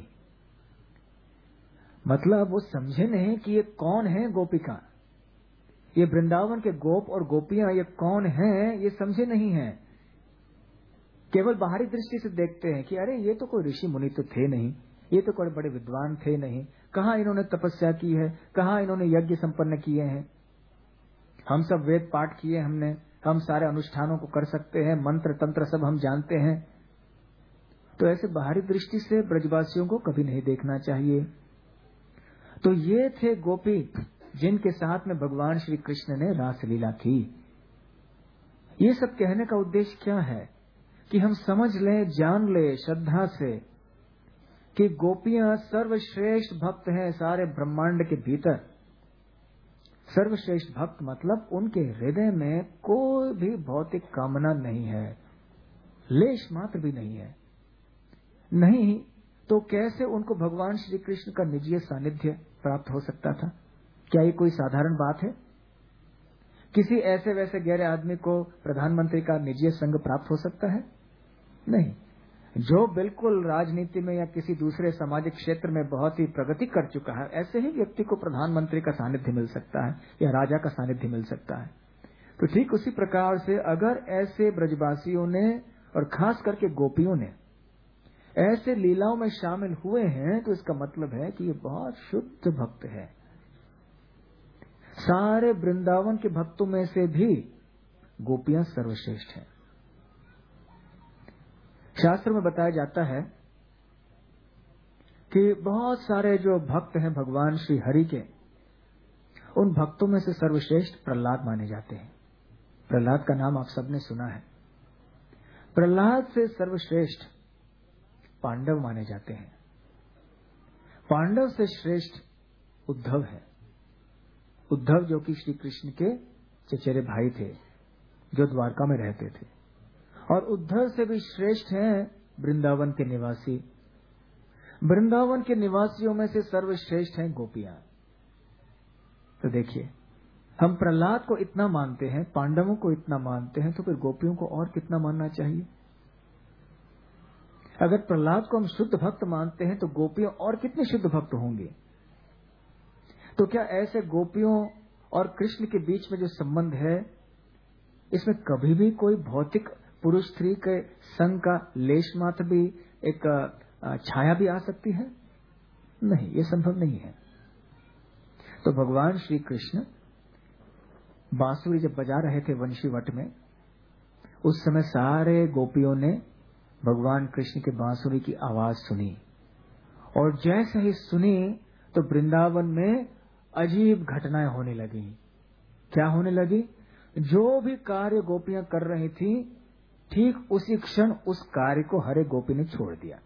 मतलब वो समझे नहीं कि ये कौन है गोपिका, ये वृंदावन के गोप और गोपियां ये कौन हैं, ये समझे नहीं है। केवल बाहरी दृष्टि से देखते हैं कि अरे ये तो कोई ऋषि मुनि तो थे नहीं, ये तो कोई बड़े विद्वान थे नहीं, कहाँ इन्होंने तपस्या की है, कहाँ इन्होंने यज्ञ संपन्न किए हैं, हम सब वेद पाठ किए हमने, हम सारे अनुष्ठानों को कर सकते हैं, मंत्र तंत्र सब हम जानते हैं। तो ऐसे बाहरी दृष्टि से ब्रजवासियों को कभी नहीं देखना चाहिए। तो ये थे गोपी जिनके साथ में भगवान श्री कृष्ण ने रासलीला की। ये सब कहने का उद्देश्य क्या है कि हम समझ लें, जान लें श्रद्धा से कि गोपियां सर्वश्रेष्ठ भक्त हैं सारे ब्रह्मांड के भीतर। सर्वश्रेष्ठ भक्त मतलब उनके हृदय में कोई भी भौतिक कामना नहीं है, लेश मात्र भी नहीं है। नहीं तो कैसे उनको भगवान श्री कृष्ण का निजी सानिध्य प्राप्त हो सकता था? क्या ये कोई साधारण बात है? किसी ऐसे वैसे गहरे आदमी को प्रधानमंत्री का निजी संग प्राप्त हो सकता है? नहीं। जो बिल्कुल राजनीति में या किसी दूसरे सामाजिक क्षेत्र में बहुत ही प्रगति कर चुका है, ऐसे ही व्यक्ति को प्रधानमंत्री का सानिध्य मिल सकता है या राजा का सानिध्य मिल सकता है। तो ठीक उसी प्रकार से अगर ऐसे ब्रजवासियों ने और खास करके गोपियों ने ऐसे लीलाओं में शामिल हुए हैं, तो इसका मतलब है कि ये बहुत शुद्ध भक्त है। सारे वृंदावन के भक्तों में से भी गोपियां सर्वश्रेष्ठ हैं। शास्त्र में बताया जाता है कि बहुत सारे जो भक्त हैं भगवान श्री हरि के, उन भक्तों में से सर्वश्रेष्ठ प्रहलाद माने जाते हैं। प्रहलाद का नाम आप सबने सुना है। प्रहलाद से सर्वश्रेष्ठ पांडव माने जाते हैं। पांडव से श्रेष्ठ उद्धव है। उद्धव जो कि श्री कृष्ण के चचेरे भाई थे, जो द्वारका में रहते थे। और उद्धव से भी श्रेष्ठ हैं वृंदावन के निवासी। वृंदावन के निवासियों में से सर्वश्रेष्ठ हैं गोपियां। तो देखिए, हम प्रहलाद को इतना मानते हैं, पांडवों को इतना मानते हैं, तो फिर गोपियों को और कितना मानना चाहिए? अगर प्रहलाद को हम शुद्ध भक्त मानते हैं, तो गोपियों और कितने शुद्ध भक्त होंगे? तो क्या ऐसे गोपियों और कृष्ण के बीच में जो संबंध है, इसमें कभी भी कोई भौतिक पुरुष स्त्री के संग का लेश मात्र भी एक छाया भी आ सकती है? नहीं, ये संभव नहीं है। तो भगवान श्री कृष्ण बांसुरी जब बजा रहे थे वंशीवट में, उस समय सारे गोपियों ने भगवान कृष्ण के बांसुरी की आवाज सुनी, और जैसे ही सुनी तो वृंदावन में अजीब घटनाएं होने लगी। क्या होने लगी? जो भी कार्य गोपियां कर रही थी, ठीक उसी क्षण उस कार्य को हर एक गोपी ने छोड़ दिया।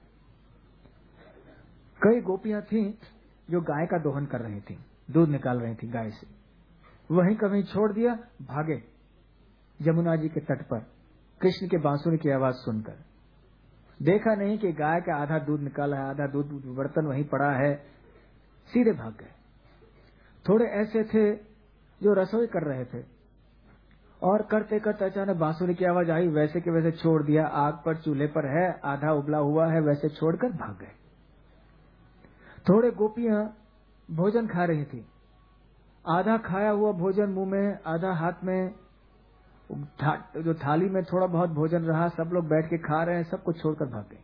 कई गोपियां थीं जो गाय का दोहन कर रही थीं, दूध निकाल रही थीं गाय से, वहीं कहीं छोड़ दिया, भागे यमुना जी के तट पर कृष्ण के बांसुरी की आवाज सुनकर। देखा नहीं कि गाय का आधा दूध निकाला है, आधा दूध बर्तन वहीं पड़ा है, सीधे भाग गए। थोड़े ऐसे थे जो रसोई कर रहे थे, और करते करते अचानक बांसुरी की आवाज आई, वैसे के वैसे छोड़ दिया, आग पर चूल्हे पर है, आधा उबला हुआ है, वैसे छोड़कर भाग गए। थोड़े गोपियां भोजन खा रही थी, आधा खाया हुआ भोजन मुंह में, आधा हाथ में, जो थाली में थोड़ा बहुत भोजन रहा, सब लोग बैठ के खा रहे हैं, सबको छोड़कर भाग गए।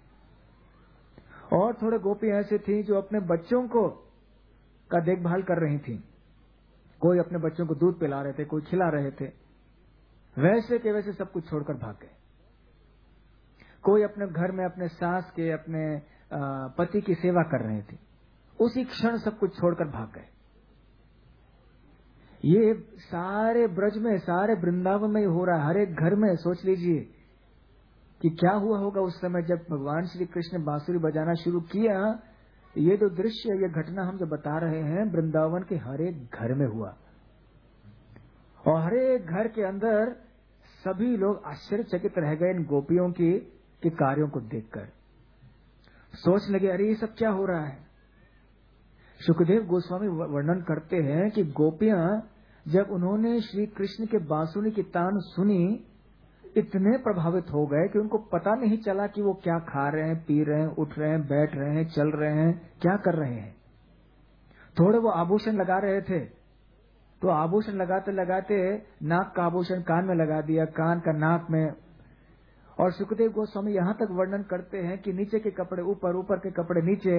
और थोड़े गोपी ऐसे थी जो अपने बच्चों को का देखभाल कर रही थी, कोई अपने बच्चों को दूध पिला रहे थे, कोई खिला रहे थे, वैसे के वैसे सब कुछ छोड़कर भाग गए। कोई अपने घर में अपने सास के, अपने पति की सेवा कर रहे थे, उसी क्षण सब कुछ छोड़कर भाग गए। ये सारे ब्रज में, सारे वृंदावन में ही हो रहा है, हर एक घर में। सोच लीजिए कि क्या हुआ होगा उस समय जब भगवान श्री कृष्ण ने बांसुरी बजाना शुरू किया। ये जो दृश्य, ये घटना हम जो बता रहे हैं, वृंदावन के हर एक घर में हुआ, और हर एक घर के अंदर सभी लोग आश्चर्यचकित रह गए इन गोपियों के कार्यों को देखकर। सोच लगे, अरे ये सब क्या हो रहा है। सुखदेव गोस्वामी वर्णन करते हैं कि गोपियां जब उन्होंने श्री कृष्ण के बांसुरी की तान सुनी, इतने प्रभावित हो गए कि उनको पता नहीं चला कि वो क्या खा रहे हैं, पी रहे हैं, उठ रहे हैं, बैठ रहे हैं, चल रहे हैं, क्या कर रहे हैं। थोड़े वो आभूषण लगा रहे थे, तो आभूषण लगाते लगाते नाक का आभूषण कान में लगा दिया, कान का नाक में। और सुखदेव गोस्वामी यहाँ तक वर्णन करते हैं कि नीचे के कपड़े ऊपर, ऊपर के कपड़े नीचे।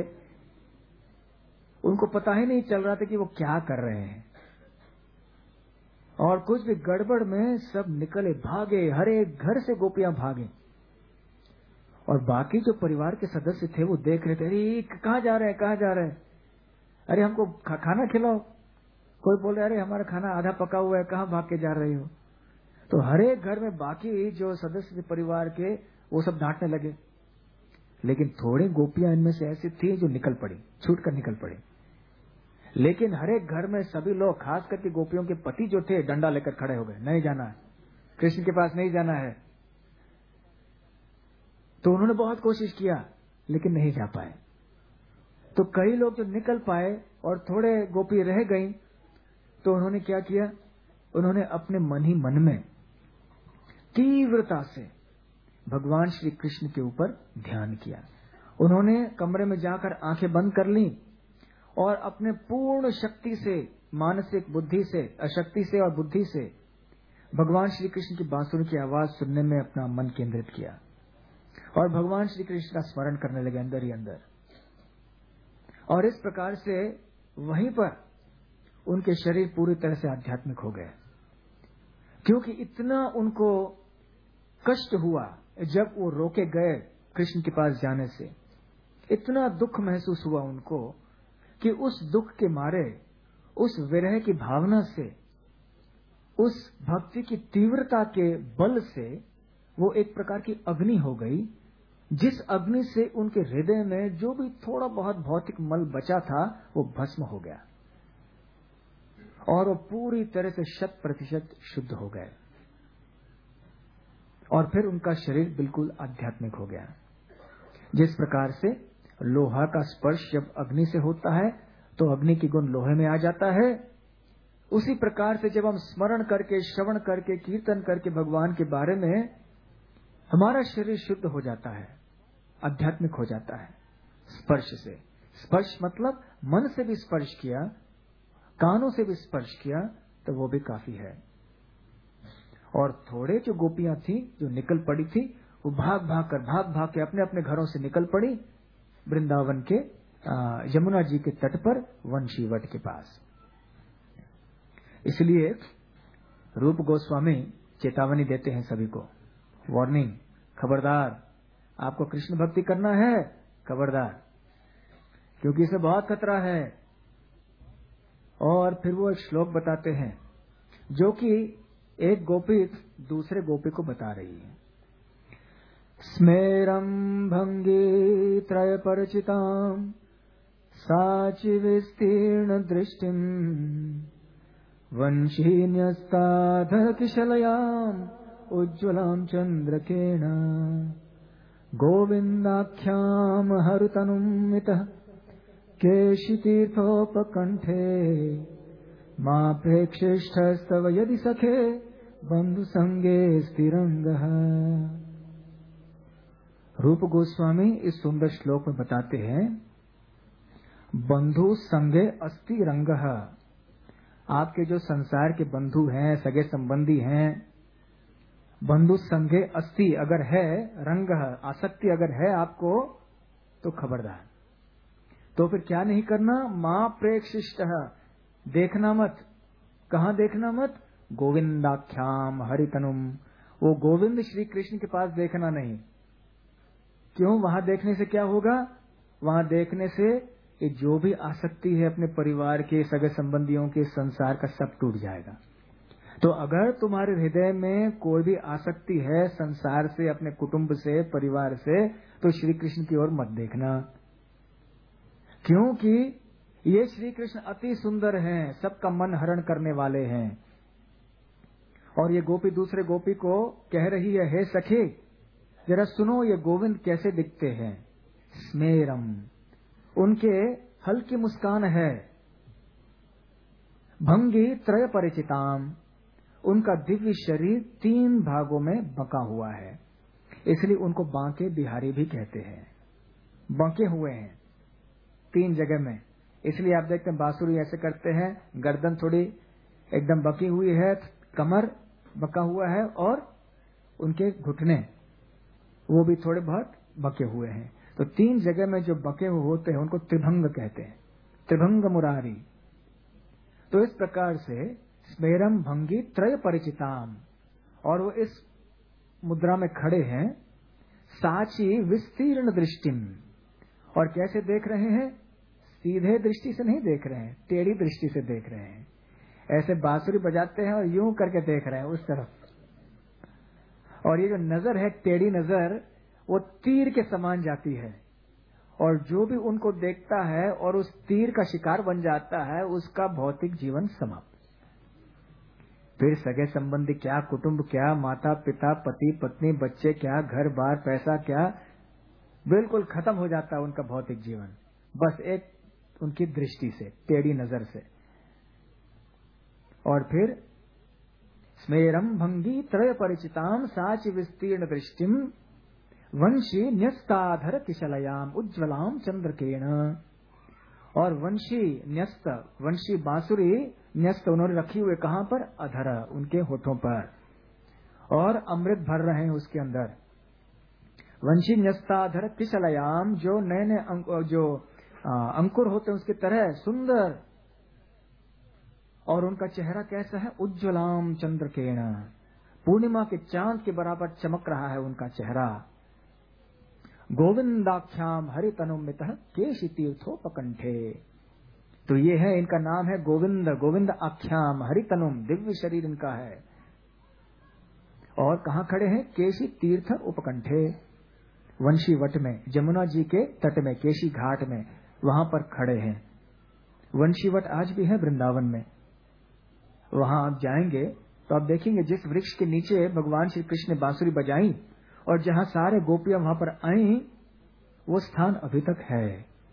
उनको पता ही नहीं चल रहा था कि वो क्या कर रहे हैं। और कुछ भी गड़बड़ में सब निकले, भागे, हर एक घर से गोपियां भागे। और बाकी जो परिवार के सदस्य थे वो देख रहे थे, अरे कहाँ जा रहे हैं, कहाँ जा रहे हैं, अरे हमको खाना खिलाओ। कोई बोल रहे, अरे हमारा खाना आधा पका हुआ है, कहाँ भाग के जा रही हो। तो हर एक घर में बाकी जो सदस्य थे परिवार के, वो सब डांटने लगे। लेकिन थोड़ी गोपियां इनमें से ऐसी थी जो निकल पड़ी, छूट कर निकल पड़ी। लेकिन हर एक घर में सभी लोग, खास करके गोपियों के पति जो थे, डंडा लेकर खड़े हो गए, नहीं जाना है, कृष्ण के पास नहीं जाना है। तो उन्होंने बहुत कोशिश किया लेकिन नहीं जा पाए। तो कई लोग जो निकल पाए और थोड़े गोपी रह गई, तो उन्होंने क्या किया, उन्होंने अपने मन ही मन में तीव्रता से भगवान श्री कृष्ण के ऊपर ध्यान किया। उन्होंने कमरे में जाकर आंखें बंद कर ली और अपने पूर्ण शक्ति से, मानसिक बुद्धि से, अशक्ति से और बुद्धि से भगवान श्री कृष्ण की बांसुरी की आवाज सुनने में अपना मन केंद्रित किया और भगवान श्री कृष्ण का स्मरण करने लगे अंदर ही अंदर। और इस प्रकार से वहीं पर उनके शरीर पूरी तरह से आध्यात्मिक हो गए, क्योंकि इतना उनको कष्ट हुआ जब वो रोके गए कृष्ण के पास जाने से। इतना दुख महसूस हुआ उनको कि उस दुख के मारे, उस विरह की भावना से, उस भक्ति की तीव्रता के बल से वो एक प्रकार की अग्नि हो गई, जिस अग्नि से उनके हृदय में जो भी थोड़ा बहुत भौतिक मल बचा था वो भस्म हो गया और वो पूरी तरह से 100% शुद्ध हो गए। और फिर उनका शरीर बिल्कुल आध्यात्मिक हो गया। जिस प्रकार से लोहा का स्पर्श जब अग्नि से होता है तो अग्नि की गुण लोहे में आ जाता है, उसी प्रकार से जब हम स्मरण करके, श्रवण करके, कीर्तन करके भगवान के बारे में, हमारा शरीर शुद्ध हो जाता है, आध्यात्मिक हो जाता है स्पर्श से। स्पर्श मतलब मन से भी स्पर्श किया, कानों से भी स्पर्श किया, तो वो भी काफी है। और थोड़े जो गोपियां थी जो निकल पड़ी थी, वो भाग भाग के अपने अपने घरों से निकल पड़ी वृंदावन के यमुना जी के तट पर वंशी वट के पास। इसलिए रूप गोस्वामी चेतावनी देते हैं सभी को, वार्निंग, खबरदार, आपको कृष्ण भक्ति करना है, खबरदार, क्योंकि इसमें बहुत खतरा है। और फिर वो एक श्लोक बताते हैं जो कि एक गोपी दूसरे गोपी को बता रही है। स्मेरम भंगी त्रय परिचिताम साचि विस्तीर्ण दृष्टिम वंशीन्यस्ताधर किशलयाम उज्ज्वलाम चंद्रकेण गोविंदाख्याम हरुतनुमितः केशितीर्थोपकंठे मां प्रेक्षिष्ठस्तव यदि सखे बंधु संगे स्थिरंगः। रूप गोस्वामी इस सुंदर श्लोक में बताते हैं, बंधु संगे अस्ति रंगः। आपके जो संसार के बंधु हैं, सगे संबंधी हैं, बंधु संगे अस्ति अगर है, रंगः आसक्ति अगर है आपको, तो खबरदार। तो फिर क्या नहीं करना, मां प्रेक्षिष्टः, देखना मत। कहां देखना मत, गोविंदाख्याम हरितनुम, वो गोविंद श्री कृष्ण के पास देखना नहीं, क्यों? वहां देखने से क्या होगा? वहां देखने से कि जो भी आसक्ति है अपने परिवार के, सगे संबंधियों के, संसार का, सब टूट जाएगा। तो अगर तुम्हारे हृदय में कोई भी आसक्ति है संसार से, अपने कुटुंब से, परिवार से, तो श्री कृष्ण की ओर मत देखना, क्योंकि ये श्री कृष्ण अति सुंदर हैं, सबका मन हरण करने वाले हैं। और ये गोपी दूसरे गोपी को कह रही है, हे सखी जरा सुनो ये गोविंद कैसे दिखते हैं। स्मेरम, उनके हल्की मुस्कान है। भंगी त्रय परिचिताम, उनका दिव्य शरीर 3 भागों में बंका हुआ है, इसलिए उनको बांके बिहारी भी कहते हैं। बंके हुए हैं 3 जगह में, इसलिए आप देखते हैं बांसुरी ऐसे करते हैं, गर्दन थोड़ी एकदम बंकी हुई है, कमर बंका हुआ है, और उनके घुटने वो भी थोड़े बहुत बंके हुए हैं। तो 3 जगह में जो बंके हुए होते हैं उनको त्रिभंग कहते हैं, त्रिभंग मुरारी। तो इस प्रकार से स्मेरम भंगी त्रय परिचिताम, और वो इस मुद्रा में खड़े हैं। साची विस्तीर्ण दृष्टिम, और कैसे देख रहे हैं? सीधे दृष्टि से नहीं देख रहे हैं, टेढ़ी दृष्टि से देख रहे हैं। ऐसे बांसुरी बजाते हैं और यूं करके देख रहे हैं उस तरफ, और ये जो नजर है टेढ़ी नजर, वो तीर के समान जाती है, और जो भी उनको देखता है और उस तीर का शिकार बन जाता है, उसका भौतिक जीवन समाप्त। फिर सगे संबंधी क्या, कुटुंब क्या, माता पिता, पति पत्नी, बच्चे क्या, घर बार, पैसा क्या, बिल्कुल खत्म हो जाता है उनका भौतिक जीवन, बस एक उनकी दृष्टि से, टेढ़ी नजर से। और फिर स्मेरम भंगी त्रय परिचिताम साच विस्तीर्ण दृष्टिम वंशी न्यस्ताधर किशलयाम उज्ज्वलाम चंद्रकेण, और वंशी न्यस्त, वंशी बांसुरी न्यस्त उन्होंने रखी हुए कहां पर? अधर, उनके होठों पर, और अमृत भर रहे हैं उसके अंदर। वंशी न्यस्ताधर किशलयाम, जो नए नए जो अंकुर होते हैं उसकी तरह सुंदर, और उनका चेहरा कैसा है? उज्ज्वलाम चंद्रकेण, पूर्णिमा के चांद के बराबर चमक रहा है उनका चेहरा। गोविंदाख्याम हरितनुमित केशि तीर्थोपकंठे, तो ये है इनका नाम है गोविंद। गोविंद आख्याम हरितनुम, दिव्य शरीर इनका है। और कहां खड़े हैं? केशि तीर्थ उपकंठे, वंशी वट में, जमुना जी के तट में, केशी घाट में, वहां पर खड़े हैं। वंशी वट आज भी है वृंदावन में, वहां आप जाएंगे तो आप देखेंगे जिस वृक्ष के नीचे भगवान श्री कृष्ण ने बांसुरी बजाई और जहां सारे गोपियां वहां पर आई, वो स्थान अभी तक है।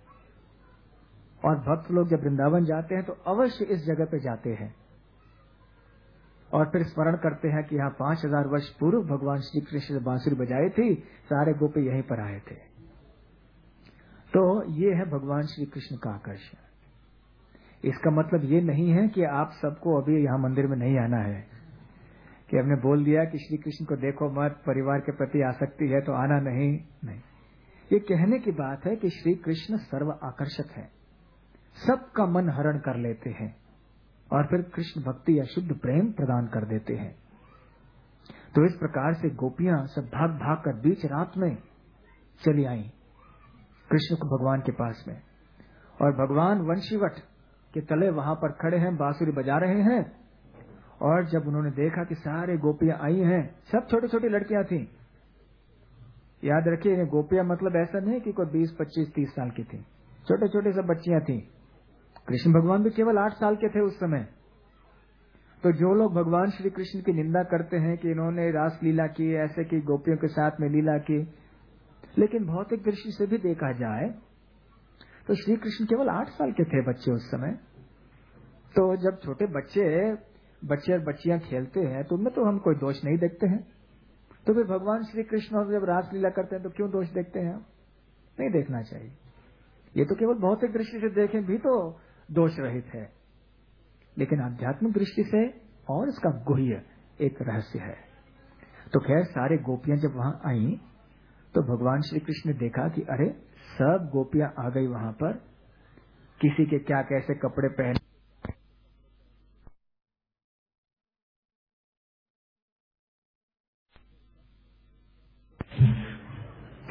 और भक्त लोग जब वृंदावन जाते हैं तो अवश्य इस जगह पे जाते हैं और फिर स्मरण करते हैं कि यहाँ 5000 वर्ष पूर्व भगवान श्री कृष्ण ने बांसुरी बजाई थी, सारे गोपी यहीं पर आए थे। तो ये है भगवान श्री कृष्ण का आकर्षण। इसका मतलब ये नहीं है कि आप सबको अभी यहाँ मंदिर में नहीं आना है, कि हमने बोल दिया कि श्री कृष्ण को देखो मत, परिवार के प्रति आसक्ति है तो आना नहीं। ये कहने की बात है कि श्री कृष्ण सर्व आकर्षक है, सबका मन हरण कर लेते हैं और फिर कृष्ण भक्ति या शुद्ध प्रेम प्रदान कर देते हैं। तो इस प्रकार से गोपियां सब भाग भाग कर बीच रात में चली आई कृष्ण को भगवान के पास में, और भगवान वंशीवट के तले वहां पर खड़े हैं, बांसुरी बजा रहे हैं। और जब उन्होंने देखा कि सारे गोपियां आई हैं, सब छोटी छोटी लड़कियां थी। याद रखिए, गोपियां मतलब ऐसा नहीं कि कोई 20, 25, 30 साल की थी, छोटे छोटे सब बच्चियां थी। कृष्ण भगवान भी केवल 8 साल के थे उस समय। तो जो लोग भगवान श्री कृष्ण की निंदा करते हैं कि इन्होंने रास लीला की, ऐसे की, गोपियों के साथ में लीला की, लेकिन भौतिक दृष्टि से भी देखा जाए तो श्री कृष्ण केवल 8 साल के थे बच्चे उस समय। तो जब छोटे बच्चे और बच्चियां खेलते हैं तो उनमें तो हम कोई दोष नहीं देखते हैं। तो फिर भगवान श्री कृष्ण और जब रास लीला करते हैं तो क्यों दोष देखते हैं? नहीं देखना चाहिए। ये तो केवल भौतिक दृष्टि से देखें भी तो दोष रहित है, लेकिन आध्यात्मिक दृष्टि से और इसका गुह्य एक रहस्य है। तो खैर, सारे गोपियां जब वहां आई तो भगवान श्री कृष्ण ने देखा कि अरे सब गोपियां आ गई वहां पर, किसी के क्या कैसे कपड़े पहने,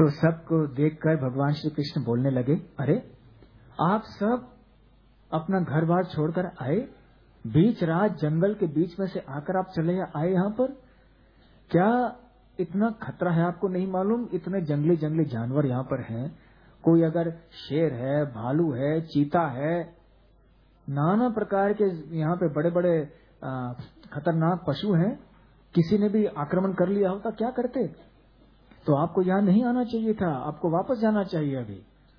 तो सबको देखकर भगवान श्री कृष्ण बोलने लगे, अरे आप सब अपना घर बार छोड़कर आए, बीच रात जंगल के बीच में से आकर आप चले आए यहाँ पर, क्या इतना खतरा है आपको नहीं मालूम? इतने जंगली जंगली जानवर यहाँ पर हैं, कोई अगर शेर है, भालू है, चीता है, नाना प्रकार के यहाँ पे बड़े बड़े खतरनाक पशु हैं, किसी ने भी आक्रमण कर लिया होता क्या करते? तो आपको यहाँ नहीं आना चाहिए था, आपको वापस जाना चाहिए अभी।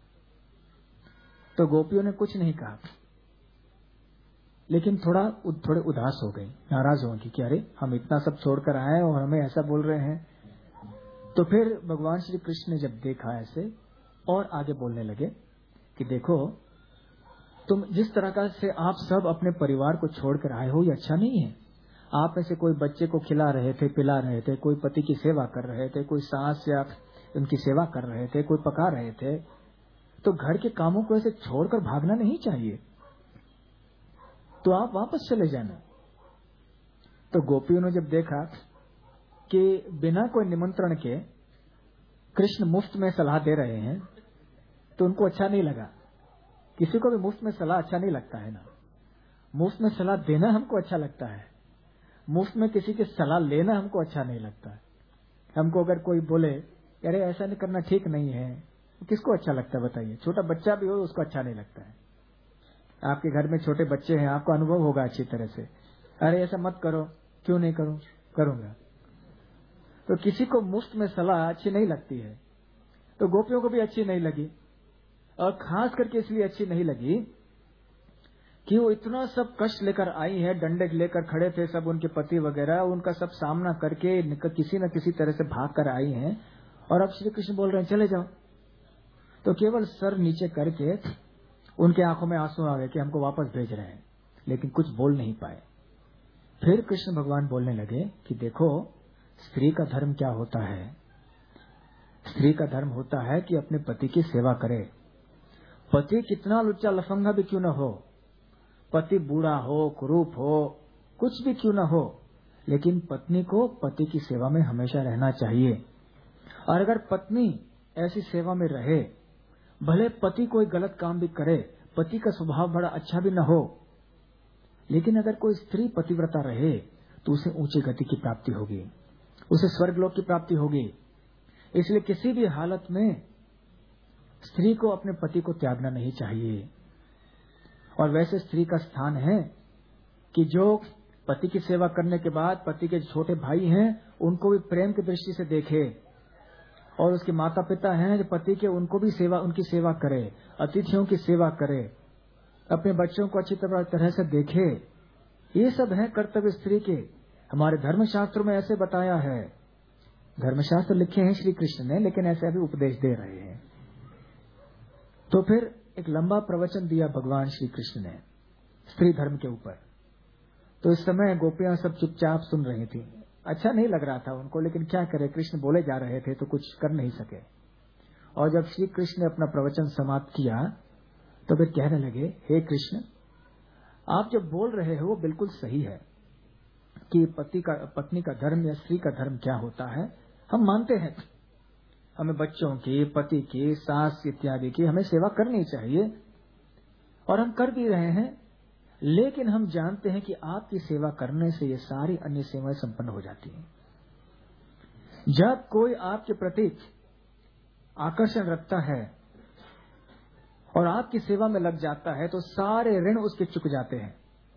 तो गोपियों ने कुछ नहीं कहा, लेकिन थोड़े उदास हो गई, नाराज हो गई कि अरे हम इतना सब छोड़कर आए और हमें ऐसा बोल रहे हैं। तो फिर भगवान श्री कृष्ण ने जब देखा ऐसे और आगे बोलने लगे कि देखो, तुम जिस तरह का से आप सब अपने परिवार को छोड़कर आए हो, ये अच्छा नहीं है। आप में से कोई बच्चे को खिला रहे थे, पिला रहे थे, कोई पति की सेवा कर रहे थे, कोई सास या उनकी सेवा कर रहे थे, कोई पका रहे थे। तो घर के कामों को ऐसे छोड़कर भागना नहीं चाहिए, तो आप वापस चले जाना। तो गोपियों ने जब देखा कि बिना कोई निमंत्रण के कृष्ण मुफ्त में सलाह दे रहे हैं, तो उनको अच्छा नहीं लगा। किसी को भी मुफ्त में सलाह अच्छा नहीं लगता है ना। मुफ्त में सलाह देना हमको अच्छा लगता है, मुफ्त में किसी की सलाह लेना हमको अच्छा नहीं लगता है। हमको अगर कोई बोले अरे ऐसा नहीं करना ठीक नहीं है, तो किसको अच्छा लगता है बताइए? छोटा बच्चा भी हो उसको अच्छा नहीं लगता है। आपके घर में छोटे बच्चे हैं, आपको अनुभव होगा अच्छी तरह से, अरे ऐसा मत करो, क्यों नहीं करूं, करूंगा। तो किसी को मुफ्त में सलाह अच्छी नहीं लगती है। तो गोपियों को भी अच्छी नहीं लगी, और खास करके इसलिए अच्छी नहीं लगी कि वो इतना सब कष्ट लेकर आई है, डंडे लेकर खड़े थे सब उनके पति वगैरह, उनका सब सामना करके किसी न किसी तरह से भाग कर आई हैं, और अब श्री कृष्ण बोल रहे हैं चले जाओ। तो केवल सर नीचे करके उनके आंखों में आंसू आ गए कि हमको वापस भेज रहे हैं, लेकिन कुछ बोल नहीं पाए। फिर कृष्ण भगवान बोलने लगे कि देखो, स्त्री का धर्म क्या होता है? स्त्री का धर्म होता है कि अपने पति की सेवा करे। पति कितना लुच्चा लफंगा भी क्यों न हो, पति बूढ़ा हो, कुरूप हो, कुछ भी क्यों न हो, लेकिन पत्नी को पति की सेवा में हमेशा रहना चाहिए। और अगर पत्नी ऐसी सेवा में रहे, भले पति कोई गलत काम भी करे, पति का स्वभाव बड़ा अच्छा भी न हो, लेकिन अगर कोई स्त्री पतिव्रता रहे तो उसे ऊंची गति की प्राप्ति होगी, उसे स्वर्गलोक की प्राप्ति होगी। इसलिए किसी भी हालत में स्त्री को अपने पति को त्यागना नहीं चाहिए। और वैसे स्त्री का स्थान है कि जो पति की सेवा करने के बाद पति के छोटे भाई हैं उनको भी प्रेम की दृष्टि से देखे, और उसके माता पिता हैं जो पति के, उनको भी उनकी सेवा करे, अतिथियों की सेवा करे, अपने बच्चों को अच्छी तरह से देखे। ये सब है कर्तव्य स्त्री के। हमारे धर्मशास्त्रों में ऐसे बताया है, धर्मशास्त्र लिखे हैं श्री कृष्ण ने, लेकिन ऐसे अभी उपदेश दे रहे हैं। तो फिर एक लंबा प्रवचन दिया भगवान श्री कृष्ण ने स्त्री धर्म के ऊपर। तो इस समय गोपियां सब चुपचाप सुन रही थी, अच्छा नहीं लग रहा था उनको, लेकिन क्या करे, कृष्ण बोले जा रहे थे तो कुछ कर नहीं सके। और जब श्री कृष्ण ने अपना प्रवचन समाप्त किया तो फिर कहने लगे, हे कृष्ण, आप जो बोल रहे हो वो बिल्कुल सही है कि पत्नी का धर्म या स्त्री का धर्म क्या होता है, हम मानते हैं। हमें बच्चों की, पति की, सास इत्यादि की हमें सेवा करनी चाहिए, और हम कर भी रहे हैं। लेकिन हम जानते हैं कि आपकी सेवा करने से ये सारी अन्य सेवाएं संपन्न हो जाती हैं। जब कोई आपके प्रति आकर्षण रखता है और आपकी सेवा में लग जाता है तो सारे ऋण उसके चुक जाते हैं।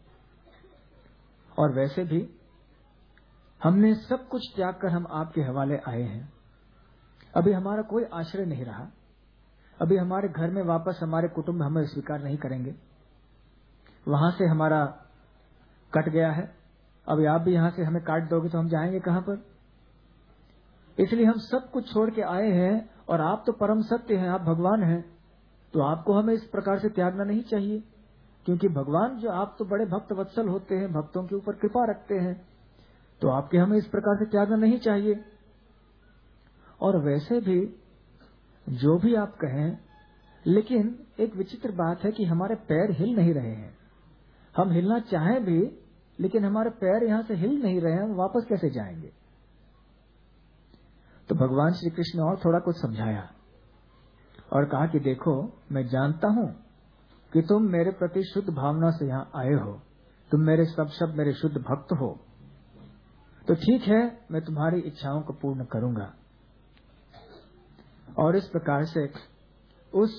और वैसे भी हमने सब कुछ त्याग कर हम आपके हवाले आए हैं। अभी हमारा कोई आश्रय नहीं रहा, अभी हमारे घर में वापस हमारे कुटुंब हमें स्वीकार नहीं करेंगे, वहां से हमारा कट गया है, अभी आप भी यहां से हमें काट दोगे तो हम जाएंगे कहां पर? इसलिए हम सब कुछ छोड़ के आए हैं, और आप तो परम सत्य हैं, आप भगवान हैं, तो आपको हमें इस प्रकार से त्यागना नहीं चाहिए। क्योंकि भगवान जो, आप तो बड़े भक्त वत्सल होते हैं, भक्तों के ऊपर कृपा रखते हैं, तो आपके हमें इस प्रकार से त्यागना नहीं चाहिए। और वैसे भी जो भी आप कहें, लेकिन एक विचित्र बात है कि हमारे पैर हिल नहीं रहे हैं। हम हिलना चाहें भी, लेकिन हमारे पैर यहां से हिल नहीं रहे हैं, वापस कैसे जाएंगे? तो भगवान श्री कृष्ण और थोड़ा कुछ समझाया और कहा कि देखो, मैं जानता हूं कि तुम मेरे प्रति शुद्ध भावना से यहाँ आए हो, तुम मेरे सब मेरे शुद्ध भक्त हो, तो ठीक है, मैं तुम्हारी इच्छाओं को पूर्ण करूंगा। और इस प्रकार से उस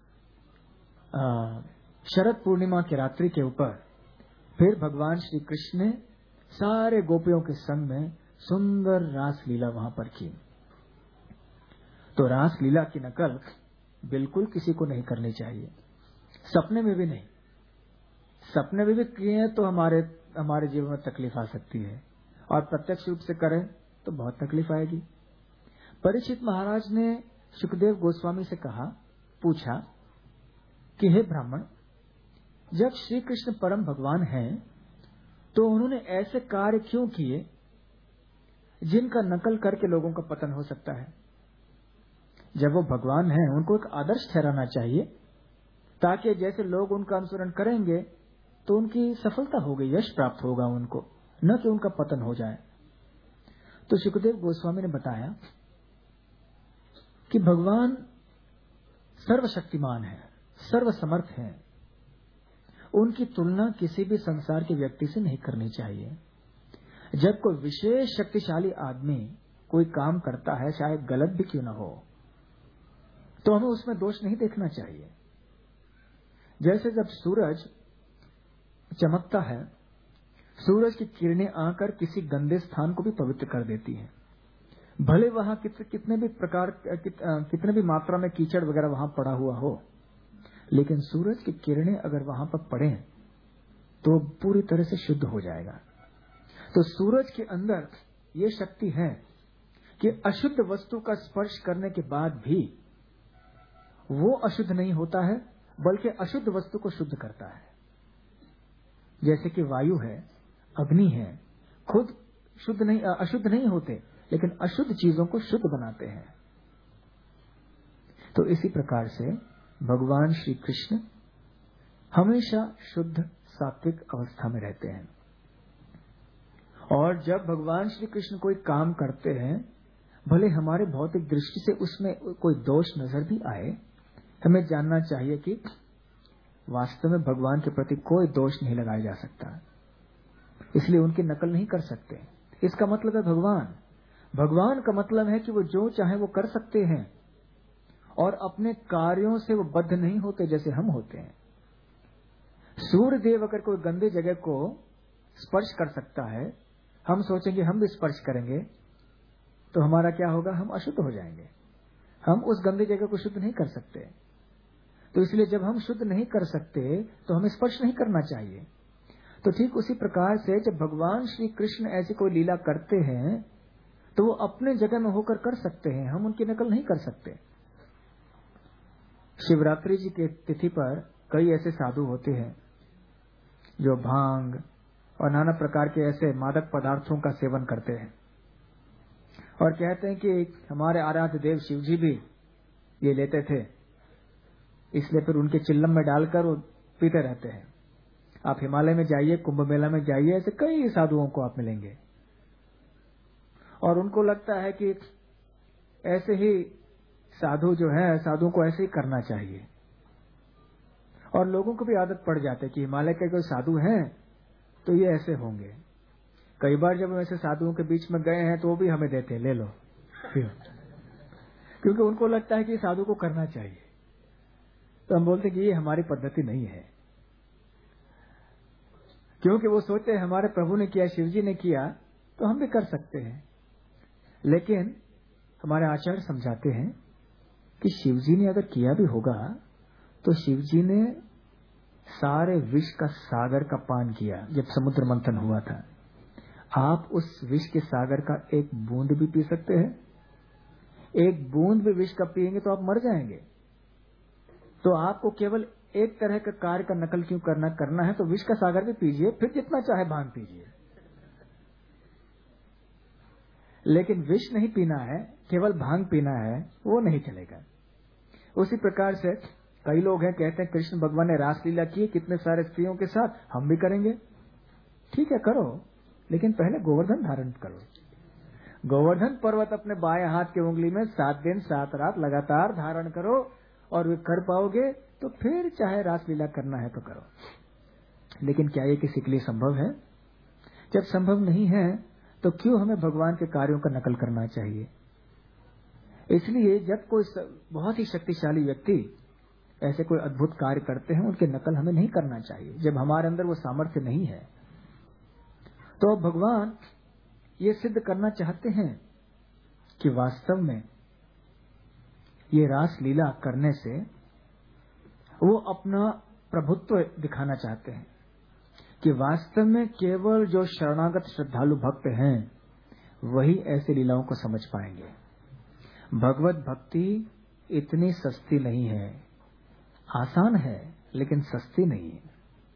शरद पूर्णिमा की रात्रि के ऊपर फिर भगवान श्री कृष्ण ने सारे गोपियों के संग में सुंदर रास लीला वहां पर की। तो रास लीला की नकल बिल्कुल किसी को नहीं करनी चाहिए, सपने में भी नहीं। सपने में भी किए तो हमारे जीवन में तकलीफ आ सकती है, और प्रत्यक्ष रूप से करें तो बहुत तकलीफ आएगी। परीक्षित महाराज ने सुखदेव गोस्वामी से पूछा कि हे ब्राह्मण, जब श्री कृष्ण परम भगवान हैं तो उन्होंने ऐसे कार्य क्यों किए जिनका नकल करके लोगों का पतन हो सकता है? जब वो भगवान हैं, उनको एक आदर्श ठहराना चाहिए, ताकि जैसे लोग उनका अनुसरण करेंगे तो उनकी सफलता होगी, यश प्राप्त होगा उनको, न कि उनका पतन हो जाए। तो सुखदेव गोस्वामी ने बताया कि भगवान सर्वशक्तिमान है, सर्वसमर्थ है, उनकी तुलना किसी भी संसार के व्यक्ति से नहीं करनी चाहिए। जब कोई विशेष शक्तिशाली आदमी कोई काम करता है, चाहे गलत भी क्यों न हो, तो हमें उसमें दोष नहीं देखना चाहिए। जैसे जब सूरज चमकता है, सूरज की किरणें आकर किसी गंदे स्थान को भी पवित्र कर देती हैं, भले वहां कितने भी मात्रा में कीचड़ वगैरह वहां पड़ा हुआ हो, लेकिन सूरज की किरणें अगर वहां पर पड़े तो पूरी तरह से शुद्ध हो जाएगा। तो सूरज के अंदर ये शक्ति है कि अशुद्ध वस्तु का स्पर्श करने के बाद भी वो अशुद्ध नहीं होता है, बल्कि अशुद्ध वस्तु को शुद्ध करता है। जैसे कि वायु है, अग्नि है, खुद अशुद्ध नहीं होते, लेकिन अशुद्ध चीजों को शुद्ध बनाते हैं। तो इसी प्रकार से भगवान श्री कृष्ण हमेशा शुद्ध सात्विक अवस्था में रहते हैं, और जब भगवान श्री कृष्ण कोई काम करते हैं, भले हमारे भौतिक दृष्टि से उसमें कोई दोष नजर भी आए, हमें जानना चाहिए कि वास्तव में भगवान के प्रति कोई दोष नहीं लगाया जा सकता, इसलिए उनकी नकल नहीं कर सकते। इसका मतलब है भगवान का मतलब है कि वो जो चाहे वो कर सकते हैं, और अपने कार्यों से वो बद्ध नहीं होते जैसे हम होते हैं। सूर्य देव अगर कोई गंदे जगह को स्पर्श कर सकता है, हम सोचेंगे हम भी स्पर्श करेंगे, तो हमारा क्या होगा? हम अशुद्ध हो जाएंगे, हम उस गंदे जगह को शुद्ध नहीं कर सकते। तो इसलिए जब हम शुद्ध नहीं कर सकते तो हमें स्पर्श नहीं करना चाहिए। तो ठीक उसी प्रकार से जब भगवान श्री कृष्ण ऐसी कोई लीला करते हैं तो वो अपने जगह में होकर कर सकते हैं, हम उनकी नकल नहीं कर सकते। शिवरात्रि जी के तिथि पर कई ऐसे साधु होते हैं जो भांग और नाना प्रकार के ऐसे मादक पदार्थों का सेवन करते हैं, और कहते हैं कि हमारे आराध्य देव शिव जी भी ये लेते थे, इसलिए फिर उनके चिल्लम में डालकर वो पीते रहते हैं। आप हिमालय में जाइए, कुंभ मेला में जाइए, ऐसे कई साधुओं को आप मिलेंगे, और उनको लगता है कि ऐसे ही साधु जो है, साधुओं को ऐसे ही करना चाहिए, और लोगों को भी आदत पड़ जाती है कि हिमालय के कोई साधु हैं तो ये ऐसे होंगे। कई बार जब हम ऐसे साधुओं के बीच में गए हैं तो वो भी हमें देते हैं, ले लो, क्योंकि उनको लगता है कि साधु को करना चाहिए। तो हम बोलते हैं कि ये हमारी पद्धति नहीं है, क्योंकि वो सोचते हैं हमारे प्रभु ने किया, शिव जी ने किया, तो हम भी कर सकते हैं। लेकिन हमारे आचार्य समझाते हैं कि शिव जी ने अगर किया भी होगा तो शिव जी ने सारे विष का सागर का पान किया जब समुद्र मंथन हुआ था। आप उस विष के सागर का एक बूंद भी पी सकते हैं? एक बूंद भी विष का पिएंगे तो आप मर जाएंगे। तो आपको केवल एक तरह का कार्य का नकल क्यों करना है? तो विष का सागर भी पीजिए, फिर जितना चाहे भांग पीजिए, लेकिन विष नहीं पीना है, केवल भांग पीना है, वो नहीं चलेगा। उसी प्रकार से कई लोग हैं, कहते हैं कृष्ण भगवान ने रासलीला की कितने सारे स्त्रियों के साथ, हम भी करेंगे। ठीक है, करो, लेकिन पहले गोवर्धन धारण करो। गोवर्धन पर्वत अपने बाएं हाथ की उंगली में 7 दिन 7 रात लगातार धारण करो, और वे कर पाओगे तो फिर चाहे रासलीला करना है तो करो। लेकिन क्या ये किसी के लिए संभव है? जब संभव नहीं है तो क्यों हमें भगवान के कार्यों का नकल करना चाहिए? इसलिए जब कोई बहुत ही शक्तिशाली व्यक्ति ऐसे कोई अद्भुत कार्य करते हैं, उनके नकल हमें नहीं करना चाहिए। जब हमारे अंदर वो सामर्थ्य नहीं है, तो भगवान ये सिद्ध करना चाहते हैं कि वास्तव में ये रासलीला करने से वो अपना प्रभुत्व दिखाना चाहते हैं कि वास्तव में केवल जो शरणागत श्रद्धालु भक्त हैं वही ऐसी लीलाओं को समझ पाएंगे। भगवत भक्ति इतनी सस्ती नहीं है, आसान है लेकिन सस्ती नहीं है।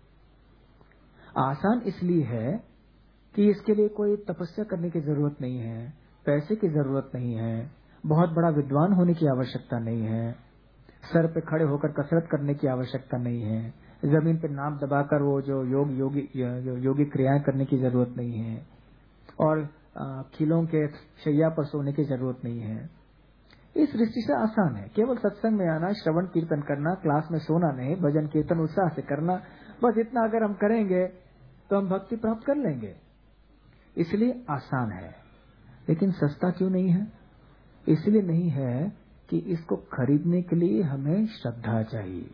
आसान इसलिए है कि इसके लिए कोई तपस्या करने की जरूरत नहीं है, पैसे की जरूरत नहीं है, बहुत बड़ा विद्वान होने की आवश्यकता नहीं है, सर पे खड़े होकर कसरत करने की आवश्यकता नहीं है, जमीन पे नाम दबाकर वो जो योगी क्रियाएं करने की जरूरत नहीं है, और खिलों के शैया पर सोने की जरूरत नहीं है। इस दृष्टि से आसान है। केवल सत्संग में आना, श्रवण कीर्तन करना, क्लास में सोना नहीं, भजन कीर्तन उत्साह से करना, बस इतना अगर हम करेंगे तो हम भक्ति प्राप्त कर लेंगे। इसलिए आसान है। लेकिन सस्ता क्यों नहीं है? इसलिए नहीं है कि इसको खरीदने के लिए हमें श्रद्धा चाहिए।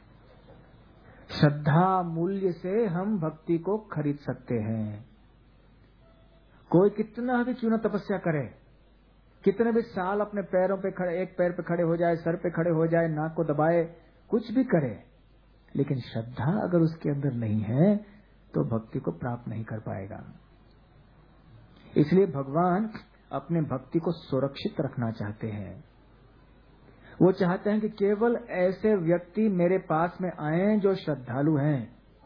श्रद्धा मूल्य से हम भक्ति को खरीद सकते हैं। कोई कितना भी क्यों न तपस्या करे, कितने भी साल अपने पैरों पे खड़े, एक पैर पे खड़े हो जाए, सर पे खड़े हो जाए, नाक को दबाए, कुछ भी करे, लेकिन श्रद्धा अगर उसके अंदर नहीं है तो भक्ति को प्राप्त नहीं कर पाएगा। इसलिए भगवान अपने भक्ति को सुरक्षित रखना चाहते हैं। वो चाहते हैं कि केवल ऐसे व्यक्ति मेरे पास में आए जो श्रद्धालु हैं,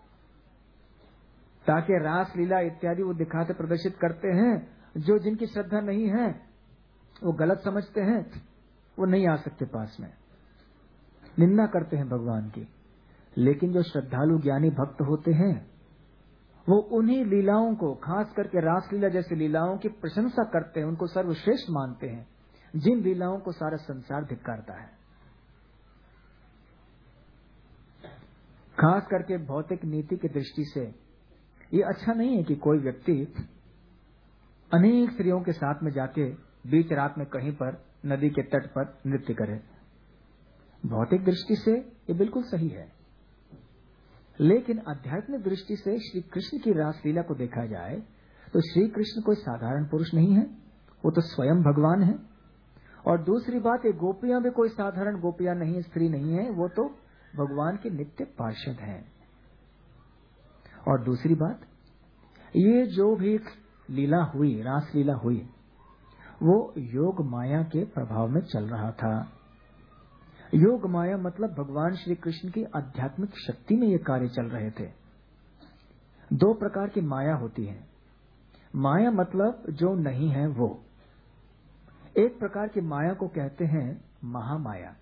ताकि रास लीला इत्यादि वो दिखाते प्रदर्शित करते हैं, जो जिनकी श्रद्धा नहीं है, वो गलत समझते हैं, वो नहीं आ सकते पास में, निंदा करते हैं भगवान की। लेकिन जो श्रद्धालु ज्ञानी भक्त होते हैं वो उन्हीं लीलाओं को, खास करके रासलीला जैसी लीलाओं की प्रशंसा करते हैं, उनको सर्वश्रेष्ठ मानते हैं, जिन लीलाओं को सारा संसार धिक्कारता है। खास करके भौतिक नीति की दृष्टि से ये अच्छा नहीं है कि कोई व्यक्ति अनेक स्त्रियों के साथ में जाके बीच रात में कहीं पर नदी के तट पर नृत्य करे। भौतिक दृष्टि से ये बिल्कुल सही है, लेकिन आध्यात्मिक दृष्टि से श्री कृष्ण की रासलीला को देखा जाए तो श्री कृष्ण कोई साधारण पुरुष नहीं है, वो तो स्वयं भगवान है। और दूसरी बात, ये गोपियां भी कोई साधारण गोपियां नहीं, स्त्री नहीं है, वो तो भगवान के नित्य पार्षद हैं। और दूसरी बात, ये जो भी लीला हुई, रासलीला हुई, वो योग माया के प्रभाव में चल रहा था। योग माया मतलब भगवान श्री कृष्ण की आध्यात्मिक शक्ति में ये कार्य चल रहे थे। दो प्रकार की माया होती है। माया मतलब जो नहीं है वो। एक प्रकार की माया को कहते हैं महामाया,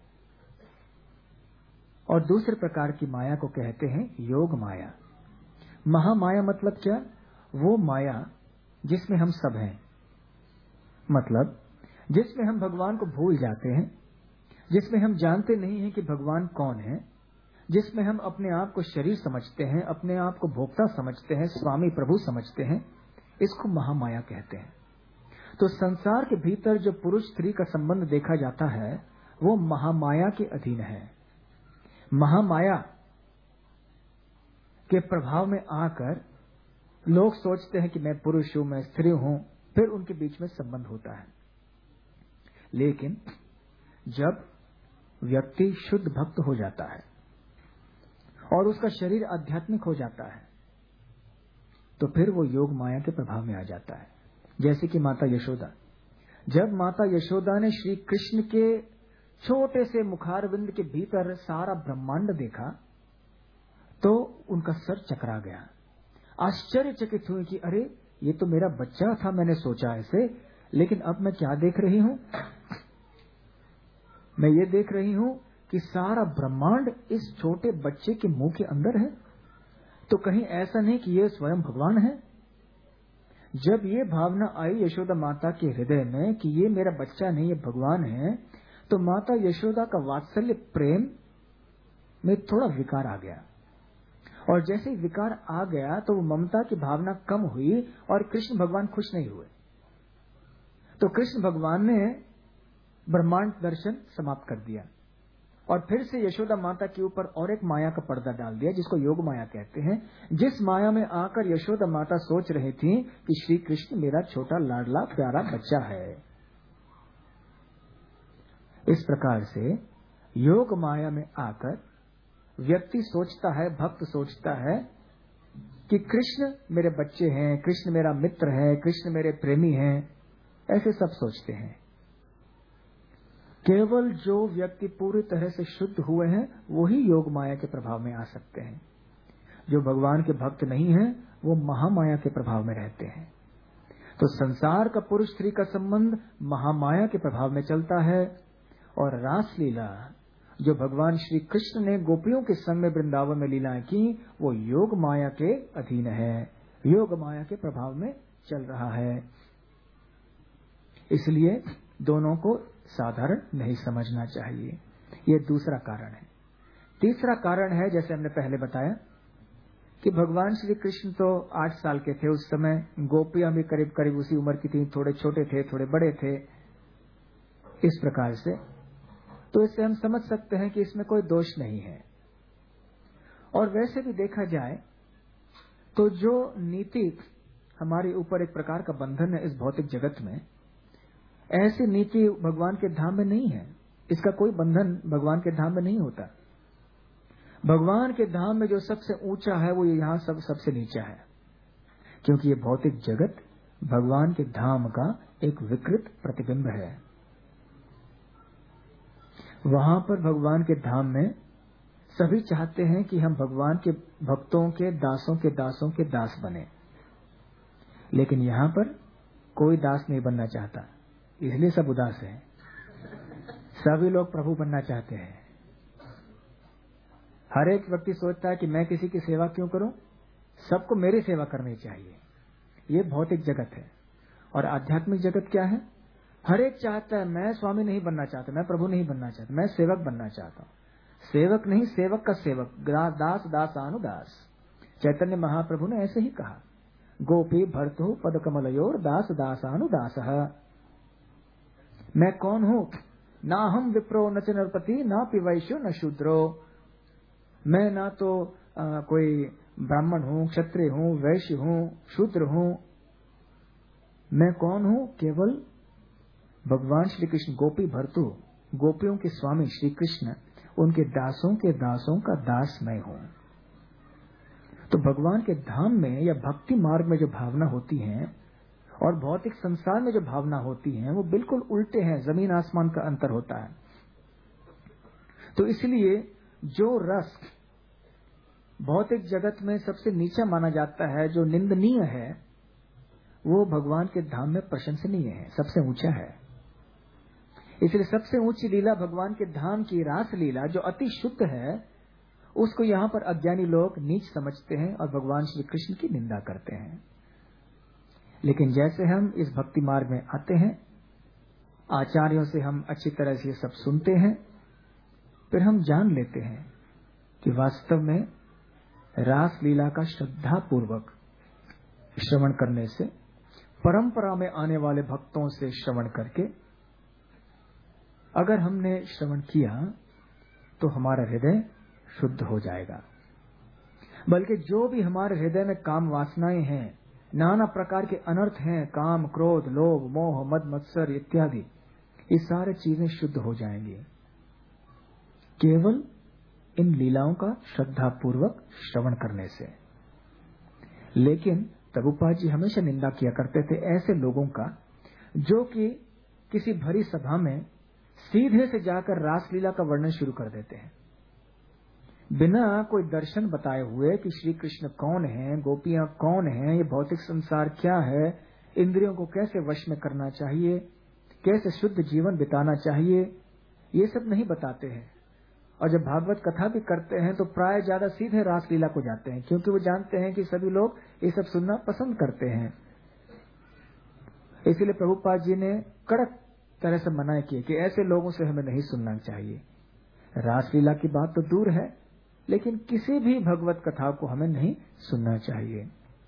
और दूसरे प्रकार की माया को कहते हैं योग माया। महामाया मतलब क्या? वो माया जिसमें हम सब हैं, मतलब जिसमें हम भगवान को भूल जाते हैं, जिसमें हम जानते नहीं हैं कि भगवान कौन है, जिसमें हम अपने आप को शरीर समझते हैं, अपने आप को भोक्ता समझते हैं, स्वामी प्रभु समझते हैं, इसको महामाया कहते हैं। तो संसार के भीतर जो पुरुष स्त्री का संबंध देखा जाता है वो महामाया के अधीन है। महामाया के प्रभाव में आकर लोग सोचते हैं कि मैं पुरुष हूं, मैं स्त्री हूं, फिर उनके बीच में संबंध होता है। लेकिन जब व्यक्ति शुद्ध भक्त हो जाता है और उसका शरीर आध्यात्मिक हो जाता है तो फिर वो योग माया के प्रभाव में आ जाता है। जैसे कि माता यशोदा, जब माता यशोदा ने श्री कृष्ण के छोटे से मुखारविंद के भीतर सारा ब्रह्मांड देखा तो उनका सर चकरा गया। आश्चर्यचकित हुई कि अरे ये तो मेरा बच्चा था, मैंने सोचा ऐसे, लेकिन अब मैं क्या देख रही हूं? मैं ये देख रही हूं कि सारा ब्रह्मांड इस छोटे बच्चे के मुंह के अंदर है। तो कहीं ऐसा नहीं कि ये स्वयं भगवान है? जब ये भावना आई यशोदा माता के हृदय में कि ये मेरा बच्चा नहीं, ये भगवान है, तो माता यशोदा का वात्सल्य प्रेम में थोड़ा विकार आ गया। और जैसे ही विकार आ गया तो वो ममता की भावना कम हुई और कृष्ण भगवान खुश नहीं हुए। तो कृष्ण भगवान ने ब्रह्मांड दर्शन समाप्त कर दिया और फिर से यशोदा माता के ऊपर और एक माया का पर्दा डाल दिया, जिसको योग माया कहते हैं। जिस माया में आकर यशोदा माता सोच रही थी कि श्री कृष्ण मेरा छोटा लाडला प्यारा बच्चा है। इस प्रकार से योग माया में आकर व्यक्ति सोचता है, भक्त सोचता है कि कृष्ण मेरे बच्चे हैं, कृष्ण मेरा मित्र है, कृष्ण मेरे प्रेमी हैं, ऐसे सब सोचते हैं। केवल जो व्यक्ति पूरी तरह से शुद्ध हुए हैं वही योग माया के प्रभाव में आ सकते हैं। जो भगवान के भक्त नहीं हैं वो महामाया के प्रभाव में रहते हैं। तो संसार का पुरुष स्त्री का संबंध महामाया के प्रभाव में चलता है। और रासलीला जो भगवान श्री कृष्ण ने गोपियों के संग में वृंदावन में लीलाएं की, वो योग माया के अधीन है, योग माया के प्रभाव में चल रहा है। इसलिए दोनों को साधारण नहीं समझना चाहिए। ये दूसरा कारण है। तीसरा कारण है, जैसे हमने पहले बताया कि भगवान श्री कृष्ण तो 8 साल के थे उस समय, गोपियां भी करीब करीब उसी उम्र की थी, थोड़े छोटे थे थोड़े बड़े थे। इस प्रकार से तो इससे हम समझ सकते हैं कि इसमें कोई दोष नहीं है। और वैसे भी देखा जाए तो जो नीति हमारे ऊपर एक प्रकार का बंधन है इस भौतिक जगत में, ऐसी नीति भगवान के धाम में नहीं है। इसका कोई बंधन भगवान के धाम में नहीं होता। भगवान के धाम में जो सबसे ऊंचा है वो यहाँ सबसे नीचा है, क्योंकि ये भौतिक जगत भगवान के धाम का एक विकृत प्रतिबिंब है। वहां पर भगवान के धाम में सभी चाहते हैं कि हम भगवान के भक्तों के दासों के दास बने, लेकिन यहाँ पर कोई दास नहीं बनना चाहता, इसलिए सब उदास हैं। सभी लोग प्रभु बनना चाहते हैं। हर एक व्यक्ति सोचता है कि मैं किसी की सेवा क्यों करूं, सबको मेरी सेवा करनी चाहिए। ये भौतिक जगत है। और आध्यात्मिक जगत क्या है? हर एक चाहता है, मैं स्वामी नहीं बनना चाहता, मैं प्रभु नहीं बनना चाहता, मैं सेवक बनना चाहता हूं। सेवक नहीं, सेवक का सेवक, दास दासानुदास। चैतन्य महाप्रभु ने ऐसे ही कहा, गोपी भर्तु पद कमलयोर दास दासानुदास। मैं कौन हूं? ना हम विप्रो न च नरपति ना पिवैश्यो न शूद्रो। मैं ना तो कोई ब्राह्मण हूं, क्षत्रिय हूं, वैश्य हूं, शूद्र हूं। मैं कौन हूं? केवल भगवान श्री कृष्ण गोपी भर्तु, गोपियों के स्वामी श्री कृष्ण, उनके दासों के दासों का दास मैं हूं। तो भगवान के धाम में या भक्ति मार्ग में जो भावना होती है और भौतिक संसार में जो भावना होती है वो बिल्कुल उल्टे हैं, जमीन आसमान का अंतर होता है। तो इसलिए जो रस भौतिक जगत में सबसे नीचा माना जाता है, जो निंदनीय है, वो भगवान के धाम में प्रशंसनीय है, सबसे ऊंचा है। इसलिए सबसे ऊंची लीला भगवान के धाम की रास लीला जो अति शुद्ध है, उसको यहाँ पर अज्ञानी लोग नीच समझते हैं और भगवान श्री कृष्ण की निंदा करते हैं। लेकिन जैसे हम इस भक्ति मार्ग में आते हैं, आचार्यों से हम अच्छी तरह से सब सुनते हैं, फिर हम जान लेते हैं कि वास्तव में रास लीला का श्रद्धा पूर्वक श्रवण करने से, परंपरा में आने वाले भक्तों से श्रवण करके अगर हमने श्रवण किया तो हमारा हृदय शुद्ध हो जाएगा। बल्कि जो भी हमारे हृदय में काम वासनाएं हैं, नाना प्रकार के अनर्थ हैं, काम, क्रोध, लोभ, मोह, मद, मत्सर इत्यादि, ये सारी चीजें शुद्ध हो जाएंगी केवल इन लीलाओं का श्रद्धा पूर्वक श्रवण करने से। लेकिन प्रभुपाद जी हमेशा निंदा किया करते थे ऐसे लोगों का जो कि किसी भरी सभा में सीधे से जाकर रासलीला का वर्णन शुरू कर देते हैं, बिना कोई दर्शन बताए हुए कि श्री कृष्ण कौन है, गोपियां कौन है, ये भौतिक संसार क्या है, इंद्रियों को कैसे वश में करना चाहिए, कैसे शुद्ध जीवन बिताना चाहिए, ये सब नहीं बताते हैं। और जब भागवत कथा भी करते हैं तो प्राय ज्यादा सीधे रासलीला को जाते हैं, क्योंकि वो जानते हैं कि सभी लोग ये सब सुनना पसंद करते हैं। इसीलिए प्रभुपाद जी ने कड़क तरह से मना किया कि ऐसे लोगों से हमें नहीं सुनना चाहिए। रासलीला की बात तो दूर है, लेकिन किसी भी भगवत कथा को हमें नहीं सुनना चाहिए।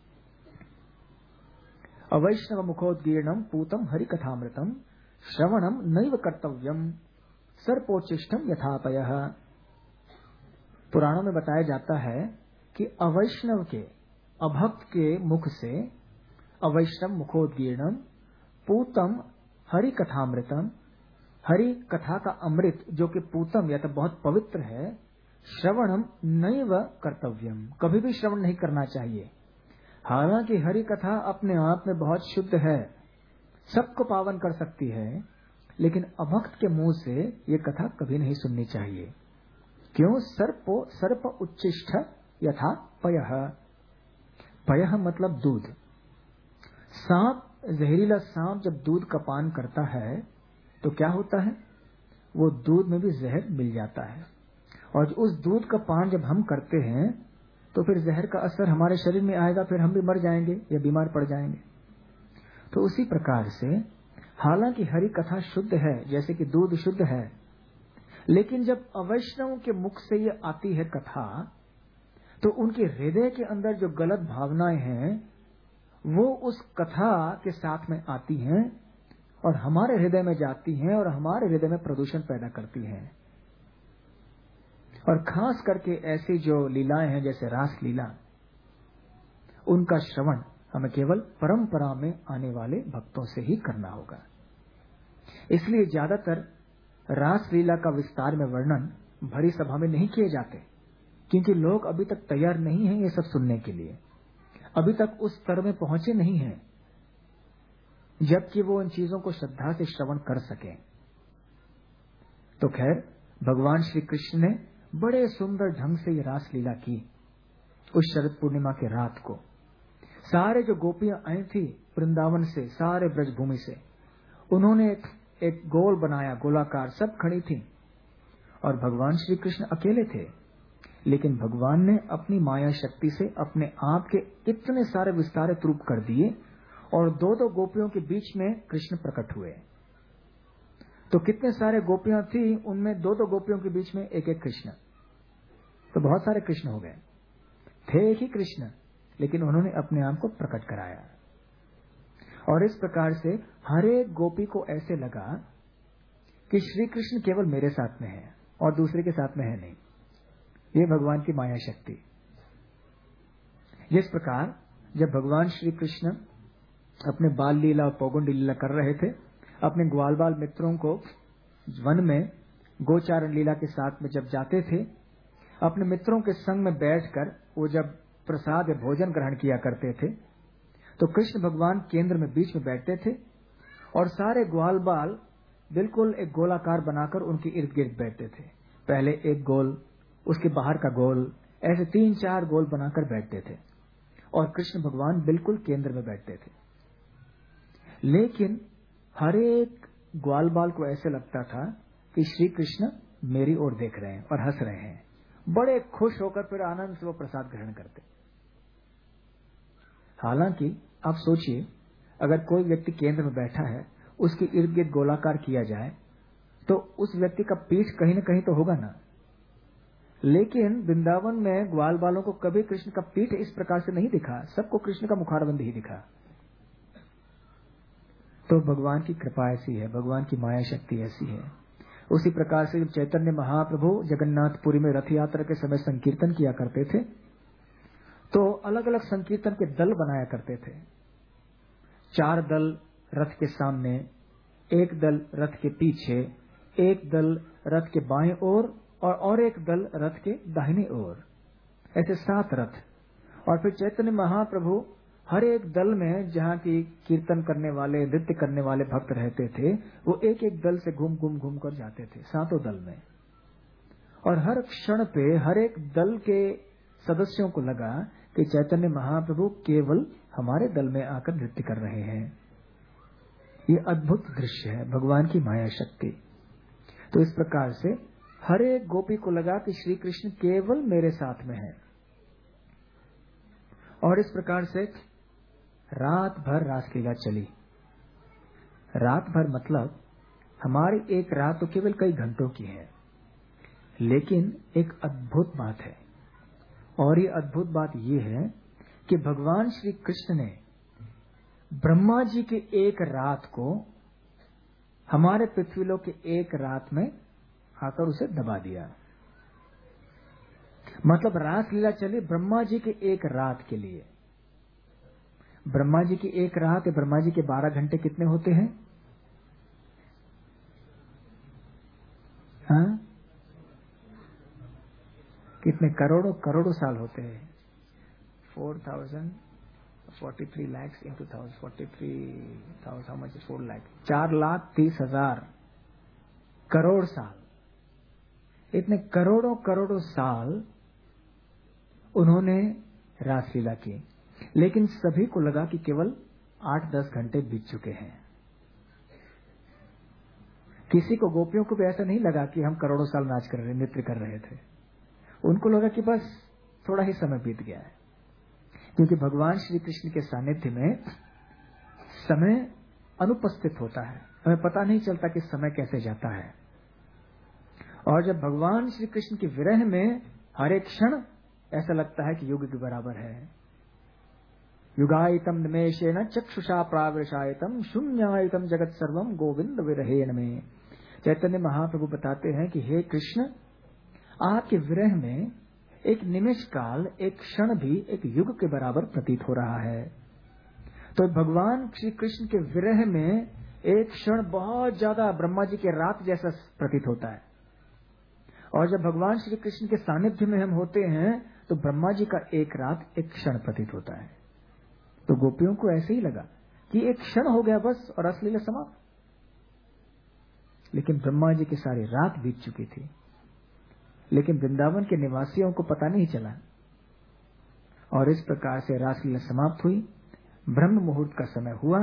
अवैष्णव मुखोद्गीर्णम पूतम हरि कथामृतम श्रवणम नैव कर्तव्यम सर्पोचिष्टम यथापयः। पुराणों में बताया जाता है कि अवैष्णव के, अभक्त के मुख से, अवैष्णव मुखोद्गीर्णम पूतम हरि कथामृतम, हरि कथा का अमृत जो कि पूतम या तो बहुत पवित्र है, श्रवणम नैव कर्तव्यम, कभी भी श्रवण नहीं करना चाहिए। हालांकि हरि कथा अपने आप में बहुत शुद्ध है, सबको पावन कर सकती है, लेकिन अभक्त के मुंह से ये कथा कभी नहीं सुननी चाहिए। क्यों? सर्प उच्चिष्ठ यथा पयः। पयः मतलब दूध। सांप, जहरीला सांप जब दूध का पान करता है तो क्या होता है? वो दूध में भी जहर मिल जाता है, और उस दूध का पान जब हम करते हैं तो फिर जहर का असर हमारे शरीर में आएगा, फिर हम भी मर जाएंगे या बीमार पड़ जाएंगे। तो उसी प्रकार से हालांकि हरि कथा शुद्ध है, जैसे कि दूध शुद्ध है, लेकिन जब अवैष्णव के मुख से ये आती है कथा, तो उनके हृदय के अंदर जो गलत भावनाएं हैं वो उस कथा के साथ में आती हैं और हमारे हृदय में जाती हैं और हमारे हृदय में प्रदूषण पैदा करती हैं। और खास करके ऐसी जो लीलाएं हैं जैसे रास लीला, उनका श्रवण हमें केवल परंपरा में आने वाले भक्तों से ही करना होगा। इसलिए ज्यादातर रास लीला का विस्तार में वर्णन भरी सभा में नहीं किए जाते, क्योंकि लोग अभी तक तैयार नहीं हैं ये सब सुनने के लिए, अभी तक उस स्तर में पहुंचे नहीं हैं जबकि वो इन चीजों को श्रद्धा से श्रवण कर सकें। तो खैर, भगवान श्री कृष्ण ने बड़े सुंदर ढंग से ये रास लीला की। उस शरद पूर्णिमा के रात को सारे जो गोपियां आई थी वृंदावन से, सारे ब्रजभूमि से, उन्होंने एक गोल बनाया, गोलाकार, सब खड़ी थी और भगवान श्री कृष्ण अकेले थे। लेकिन भगवान ने अपनी माया शक्ति से अपने आप के इतने सारे विस्तारित रूप कर दिए और दो दो गोपियों के बीच में कृष्ण प्रकट हुए। तो कितने सारे गोपियां थी, उनमें दो दो गोपियों के बीच में एक एक कृष्ण, तो बहुत सारे कृष्ण हो गए। थे एक ही कृष्ण, लेकिन उन्होंने अपने आप को प्रकट कराया। और इस प्रकार से हर एक गोपी को ऐसे लगा कि श्री कृष्ण केवल मेरे साथ में है और दूसरे के साथ में है नहीं। ये भगवान की माया शक्ति। जिस प्रकार जब भगवान श्री कृष्ण अपने बाल लीला और पौगुंड लीला कर रहे थे, अपने ग्वाल बाल मित्रों को वन में गोचारण लीला के साथ में जब जाते थे, अपने मित्रों के संग में बैठकर वो जब प्रसाद या भोजन ग्रहण किया करते थे, तो कृष्ण भगवान केंद्र में बीच में बैठते थे और सारे ग्वाल बाल बिल्कुल एक गोलाकार बनाकर उनके इर्द गिर्द बैठते थे। पहले एक गोल, उसके बाहर का गोल, ऐसे 3-4 गोल बनाकर बैठते थे और कृष्ण भगवान बिल्कुल केंद्र में बैठते थे। लेकिन हर एक ग्वाल बाल को ऐसे लगता था कि श्री कृष्ण मेरी ओर देख रहे हैं और हंस रहे हैं। बड़े खुश होकर फिर आनंद से वो प्रसाद ग्रहण करते। हालांकि आप सोचिए, अगर कोई व्यक्ति केंद्र में बैठा है, उसके इर्द गिर्द गोलाकार किया जाए तो उस व्यक्ति का पीठ कहीं न कहीं तो होगा ना। लेकिन वृंदावन में ग्वाल बालों को कभी कृष्ण का पीठ इस प्रकार से नहीं दिखा, सबको कृष्ण का मुखारबंद ही दिखा। तो भगवान की कृपा ऐसी है, भगवान की माया शक्ति ऐसी है। उसी प्रकार से जब चैतन्य महाप्रभु जगन्नाथपुरी में रथ यात्रा के समय संकीर्तन किया करते थे, तो अलग अलग संकीर्तन के दल बनाया करते थे। 4 दल रथ के सामने, एक दल रथ के पीछे, एक दल रथ के बाएं ओर और एक दल रथ के दाहिने ओर, ऐसे 7 रथ। और फिर चैतन्य महाप्रभु हर एक दल में जहाँ की कीर्तन करने वाले, नृत्य करने वाले भक्त रहते थे, वो एक एक दल से घूम कर जाते थे 7 दल में। और हर क्षण पे हर एक दल के सदस्यों को लगा कि चैतन्य महाप्रभु केवल हमारे दल में आकर नृत्य कर रहे हैं। ये अद्भुत दृश्य है, भगवान की माया शक्ति। तो इस प्रकार से हर एक गोपी को लगा कि श्री कृष्ण केवल मेरे साथ में है। और इस प्रकार से रात भर रासलीला चली रात भर मतलब हमारी एक रात तो केवल कई घंटों की है, लेकिन एक अद्भुत बात है। और ये अद्भुत बात ये है कि भगवान श्री कृष्ण ने ब्रह्मा जी के एक रात को हमारे पृथ्वीलोक के एक रात में आकर उसे दबा दिया। मतलब रासलीला चली ब्रह्मा जी के एक रात के लिए। ब्रह्मा जी की एक रात, ब्रह्मा जी के 12 घंटे कितने होते हैं? हाँ, कितने? करोड़ों करोड़ों साल होते हैं। 4,043 lakhs into 43,000, how much is 4 lakh? 4,30,000 crore साल। इतने करोड़ों करोड़ों साल उन्होंने रासलीला की, लेकिन सभी को लगा कि केवल 8-10 घंटे बीत चुके हैं। किसी को, गोपियों को भी ऐसा नहीं लगा कि हम करोड़ों साल नाच कर रहे, नृत्य कर रहे थे। उनको लगा कि बस थोड़ा ही समय बीत गया है, क्योंकि भगवान श्री कृष्ण के सानिध्य में समय अनुपस्थित होता है, हमें पता नहीं चलता कि समय कैसे जाता है। और जब भगवान श्री कृष्ण के विरह में हर एक क्षण ऐसा लगता है कि युग के बराबर है। युगायतम निमेषेण चक्षुषा प्रावृषायतम शून्यायतम जगत सर्वम गोविंद विरहेण में। चैतन्य महाप्रभु बताते हैं कि हे कृष्ण, आपके विरह में एक निमेष काल, एक क्षण भी एक युग के बराबर प्रतीत हो रहा है। तो भगवान श्री कृष्ण के विरह में एक क्षण बहुत ज्यादा ब्रह्मा जी के रात जैसा प्रतीत होता है, और जब भगवान श्री कृष्ण के सानिध्य में हम होते हैं तो ब्रह्मा जी का एक रात एक क्षण प्रतीत होता है। तो गोपियों को ऐसे ही लगा कि एक क्षण हो गया बस और रासलीला समाप्त, लेकिन ब्रह्मा जी की सारी रात बीत चुकी थी। लेकिन वृंदावन के निवासियों को पता नहीं चला, और इस प्रकार से रासलीला समाप्त हुई। ब्रह्म मुहूर्त का समय हुआ,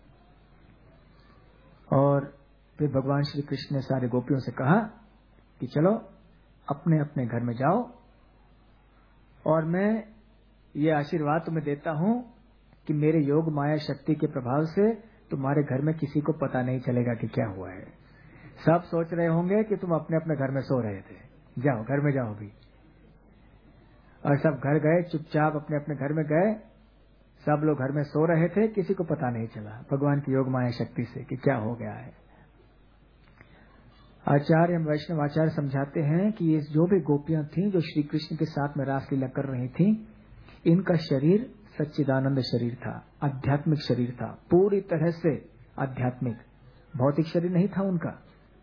और फिर भगवान श्री कृष्ण ने सारे गोपियों से कहा कि चलो अपने अपने घर में जाओ, और मैं ये आशीर्वाद तुम्हें देता हूं कि मेरे योग माया शक्ति के प्रभाव से तुम्हारे घर में किसी को पता नहीं चलेगा कि क्या हुआ है। सब सोच रहे होंगे कि तुम अपने अपने घर में सो रहे थे, जाओ घर में जाओ भी। और सब घर गए, चुपचाप अपने अपने घर में गए। सब लोग घर में सो रहे थे, किसी को पता नहीं चला भगवान की योग माया शक्ति से कि क्या हो गया है। आचार्य वैष्णव आचार्य समझाते हैं कि ये जो भी गोपियां थीं जो श्री कृष्ण के साथ में रासलीला कर रही थीं, इनका शरीर सच्चिदानंद शरीर था, आध्यात्मिक शरीर था, पूरी तरह से आध्यात्मिक, भौतिक शरीर नहीं था उनका।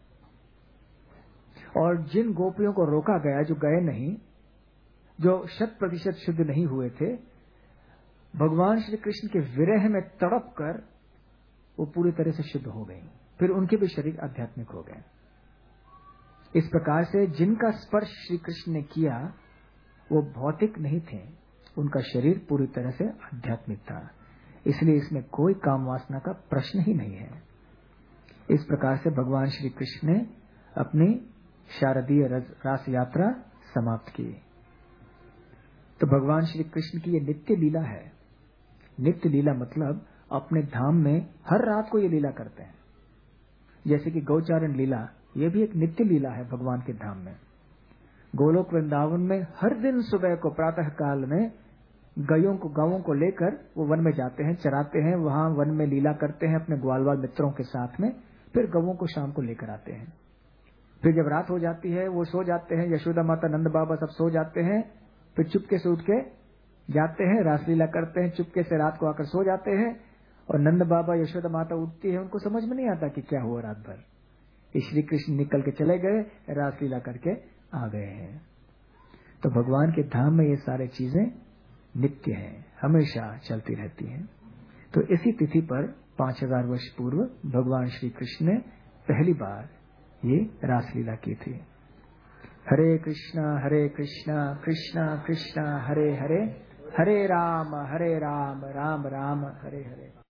और जिन गोपियों को रोका गया, जो गए नहीं, जो 100% शुद्ध नहीं हुए थे, भगवान श्री कृष्ण के विरह में तड़प कर वो पूरी तरह से शुद्ध हो गई, फिर उनके भी शरीर आध्यात्मिक हो गए। इस प्रकार से जिनका स्पर्श श्री कृष्ण ने किया वो भौतिक नहीं थे, उनका शरीर पूरी तरह से आध्यात्मिक था। इसलिए इसमें कोई काम वासना का प्रश्न ही नहीं है। इस प्रकार से भगवान श्री कृष्ण ने अपनी शारदीय रास यात्रा समाप्त की। तो भगवान श्री कृष्ण की ये नित्य लीला है। नित्य लीला मतलब अपने धाम में हर रात को ये लीला करते हैं। जैसे कि गौचारण लीला, ये भी एक नित्य लीला है भगवान के धाम में। गोलोक वृंदावन में हर दिन सुबह को प्रातः काल में गायों को लेकर वो वन में जाते हैं, चराते हैं, वहां वन में लीला करते हैं अपने ग्वालवाल मित्रों के साथ में। फिर गवों को शाम को लेकर आते हैं। फिर जब रात हो जाती है वो सो जाते हैं, यशोदा माता नंद बाबा सब सो जाते हैं। फिर चुपके से उठ के जाते हैं, रासलीला करते हैं, चुपके से रात को आकर सो जाते हैं। और नंद बाबा यशोदा माता उठती है, उनको समझ में नहीं आता कि क्या हुआ रात भर। श्री कृष्ण निकल के चले गए, रासलीला करके आ गए हैं। तो भगवान के धाम में ये सारी चीजें नित्य हैं, हमेशा चलती रहती हैं। तो इसी तिथि पर 5000 वर्ष पूर्व भगवान श्री कृष्ण ने पहली बार ये रासलीला की थी। हरे कृष्णा कृष्णा कृष्णा हरे हरे, हरे राम राम राम हरे हरे।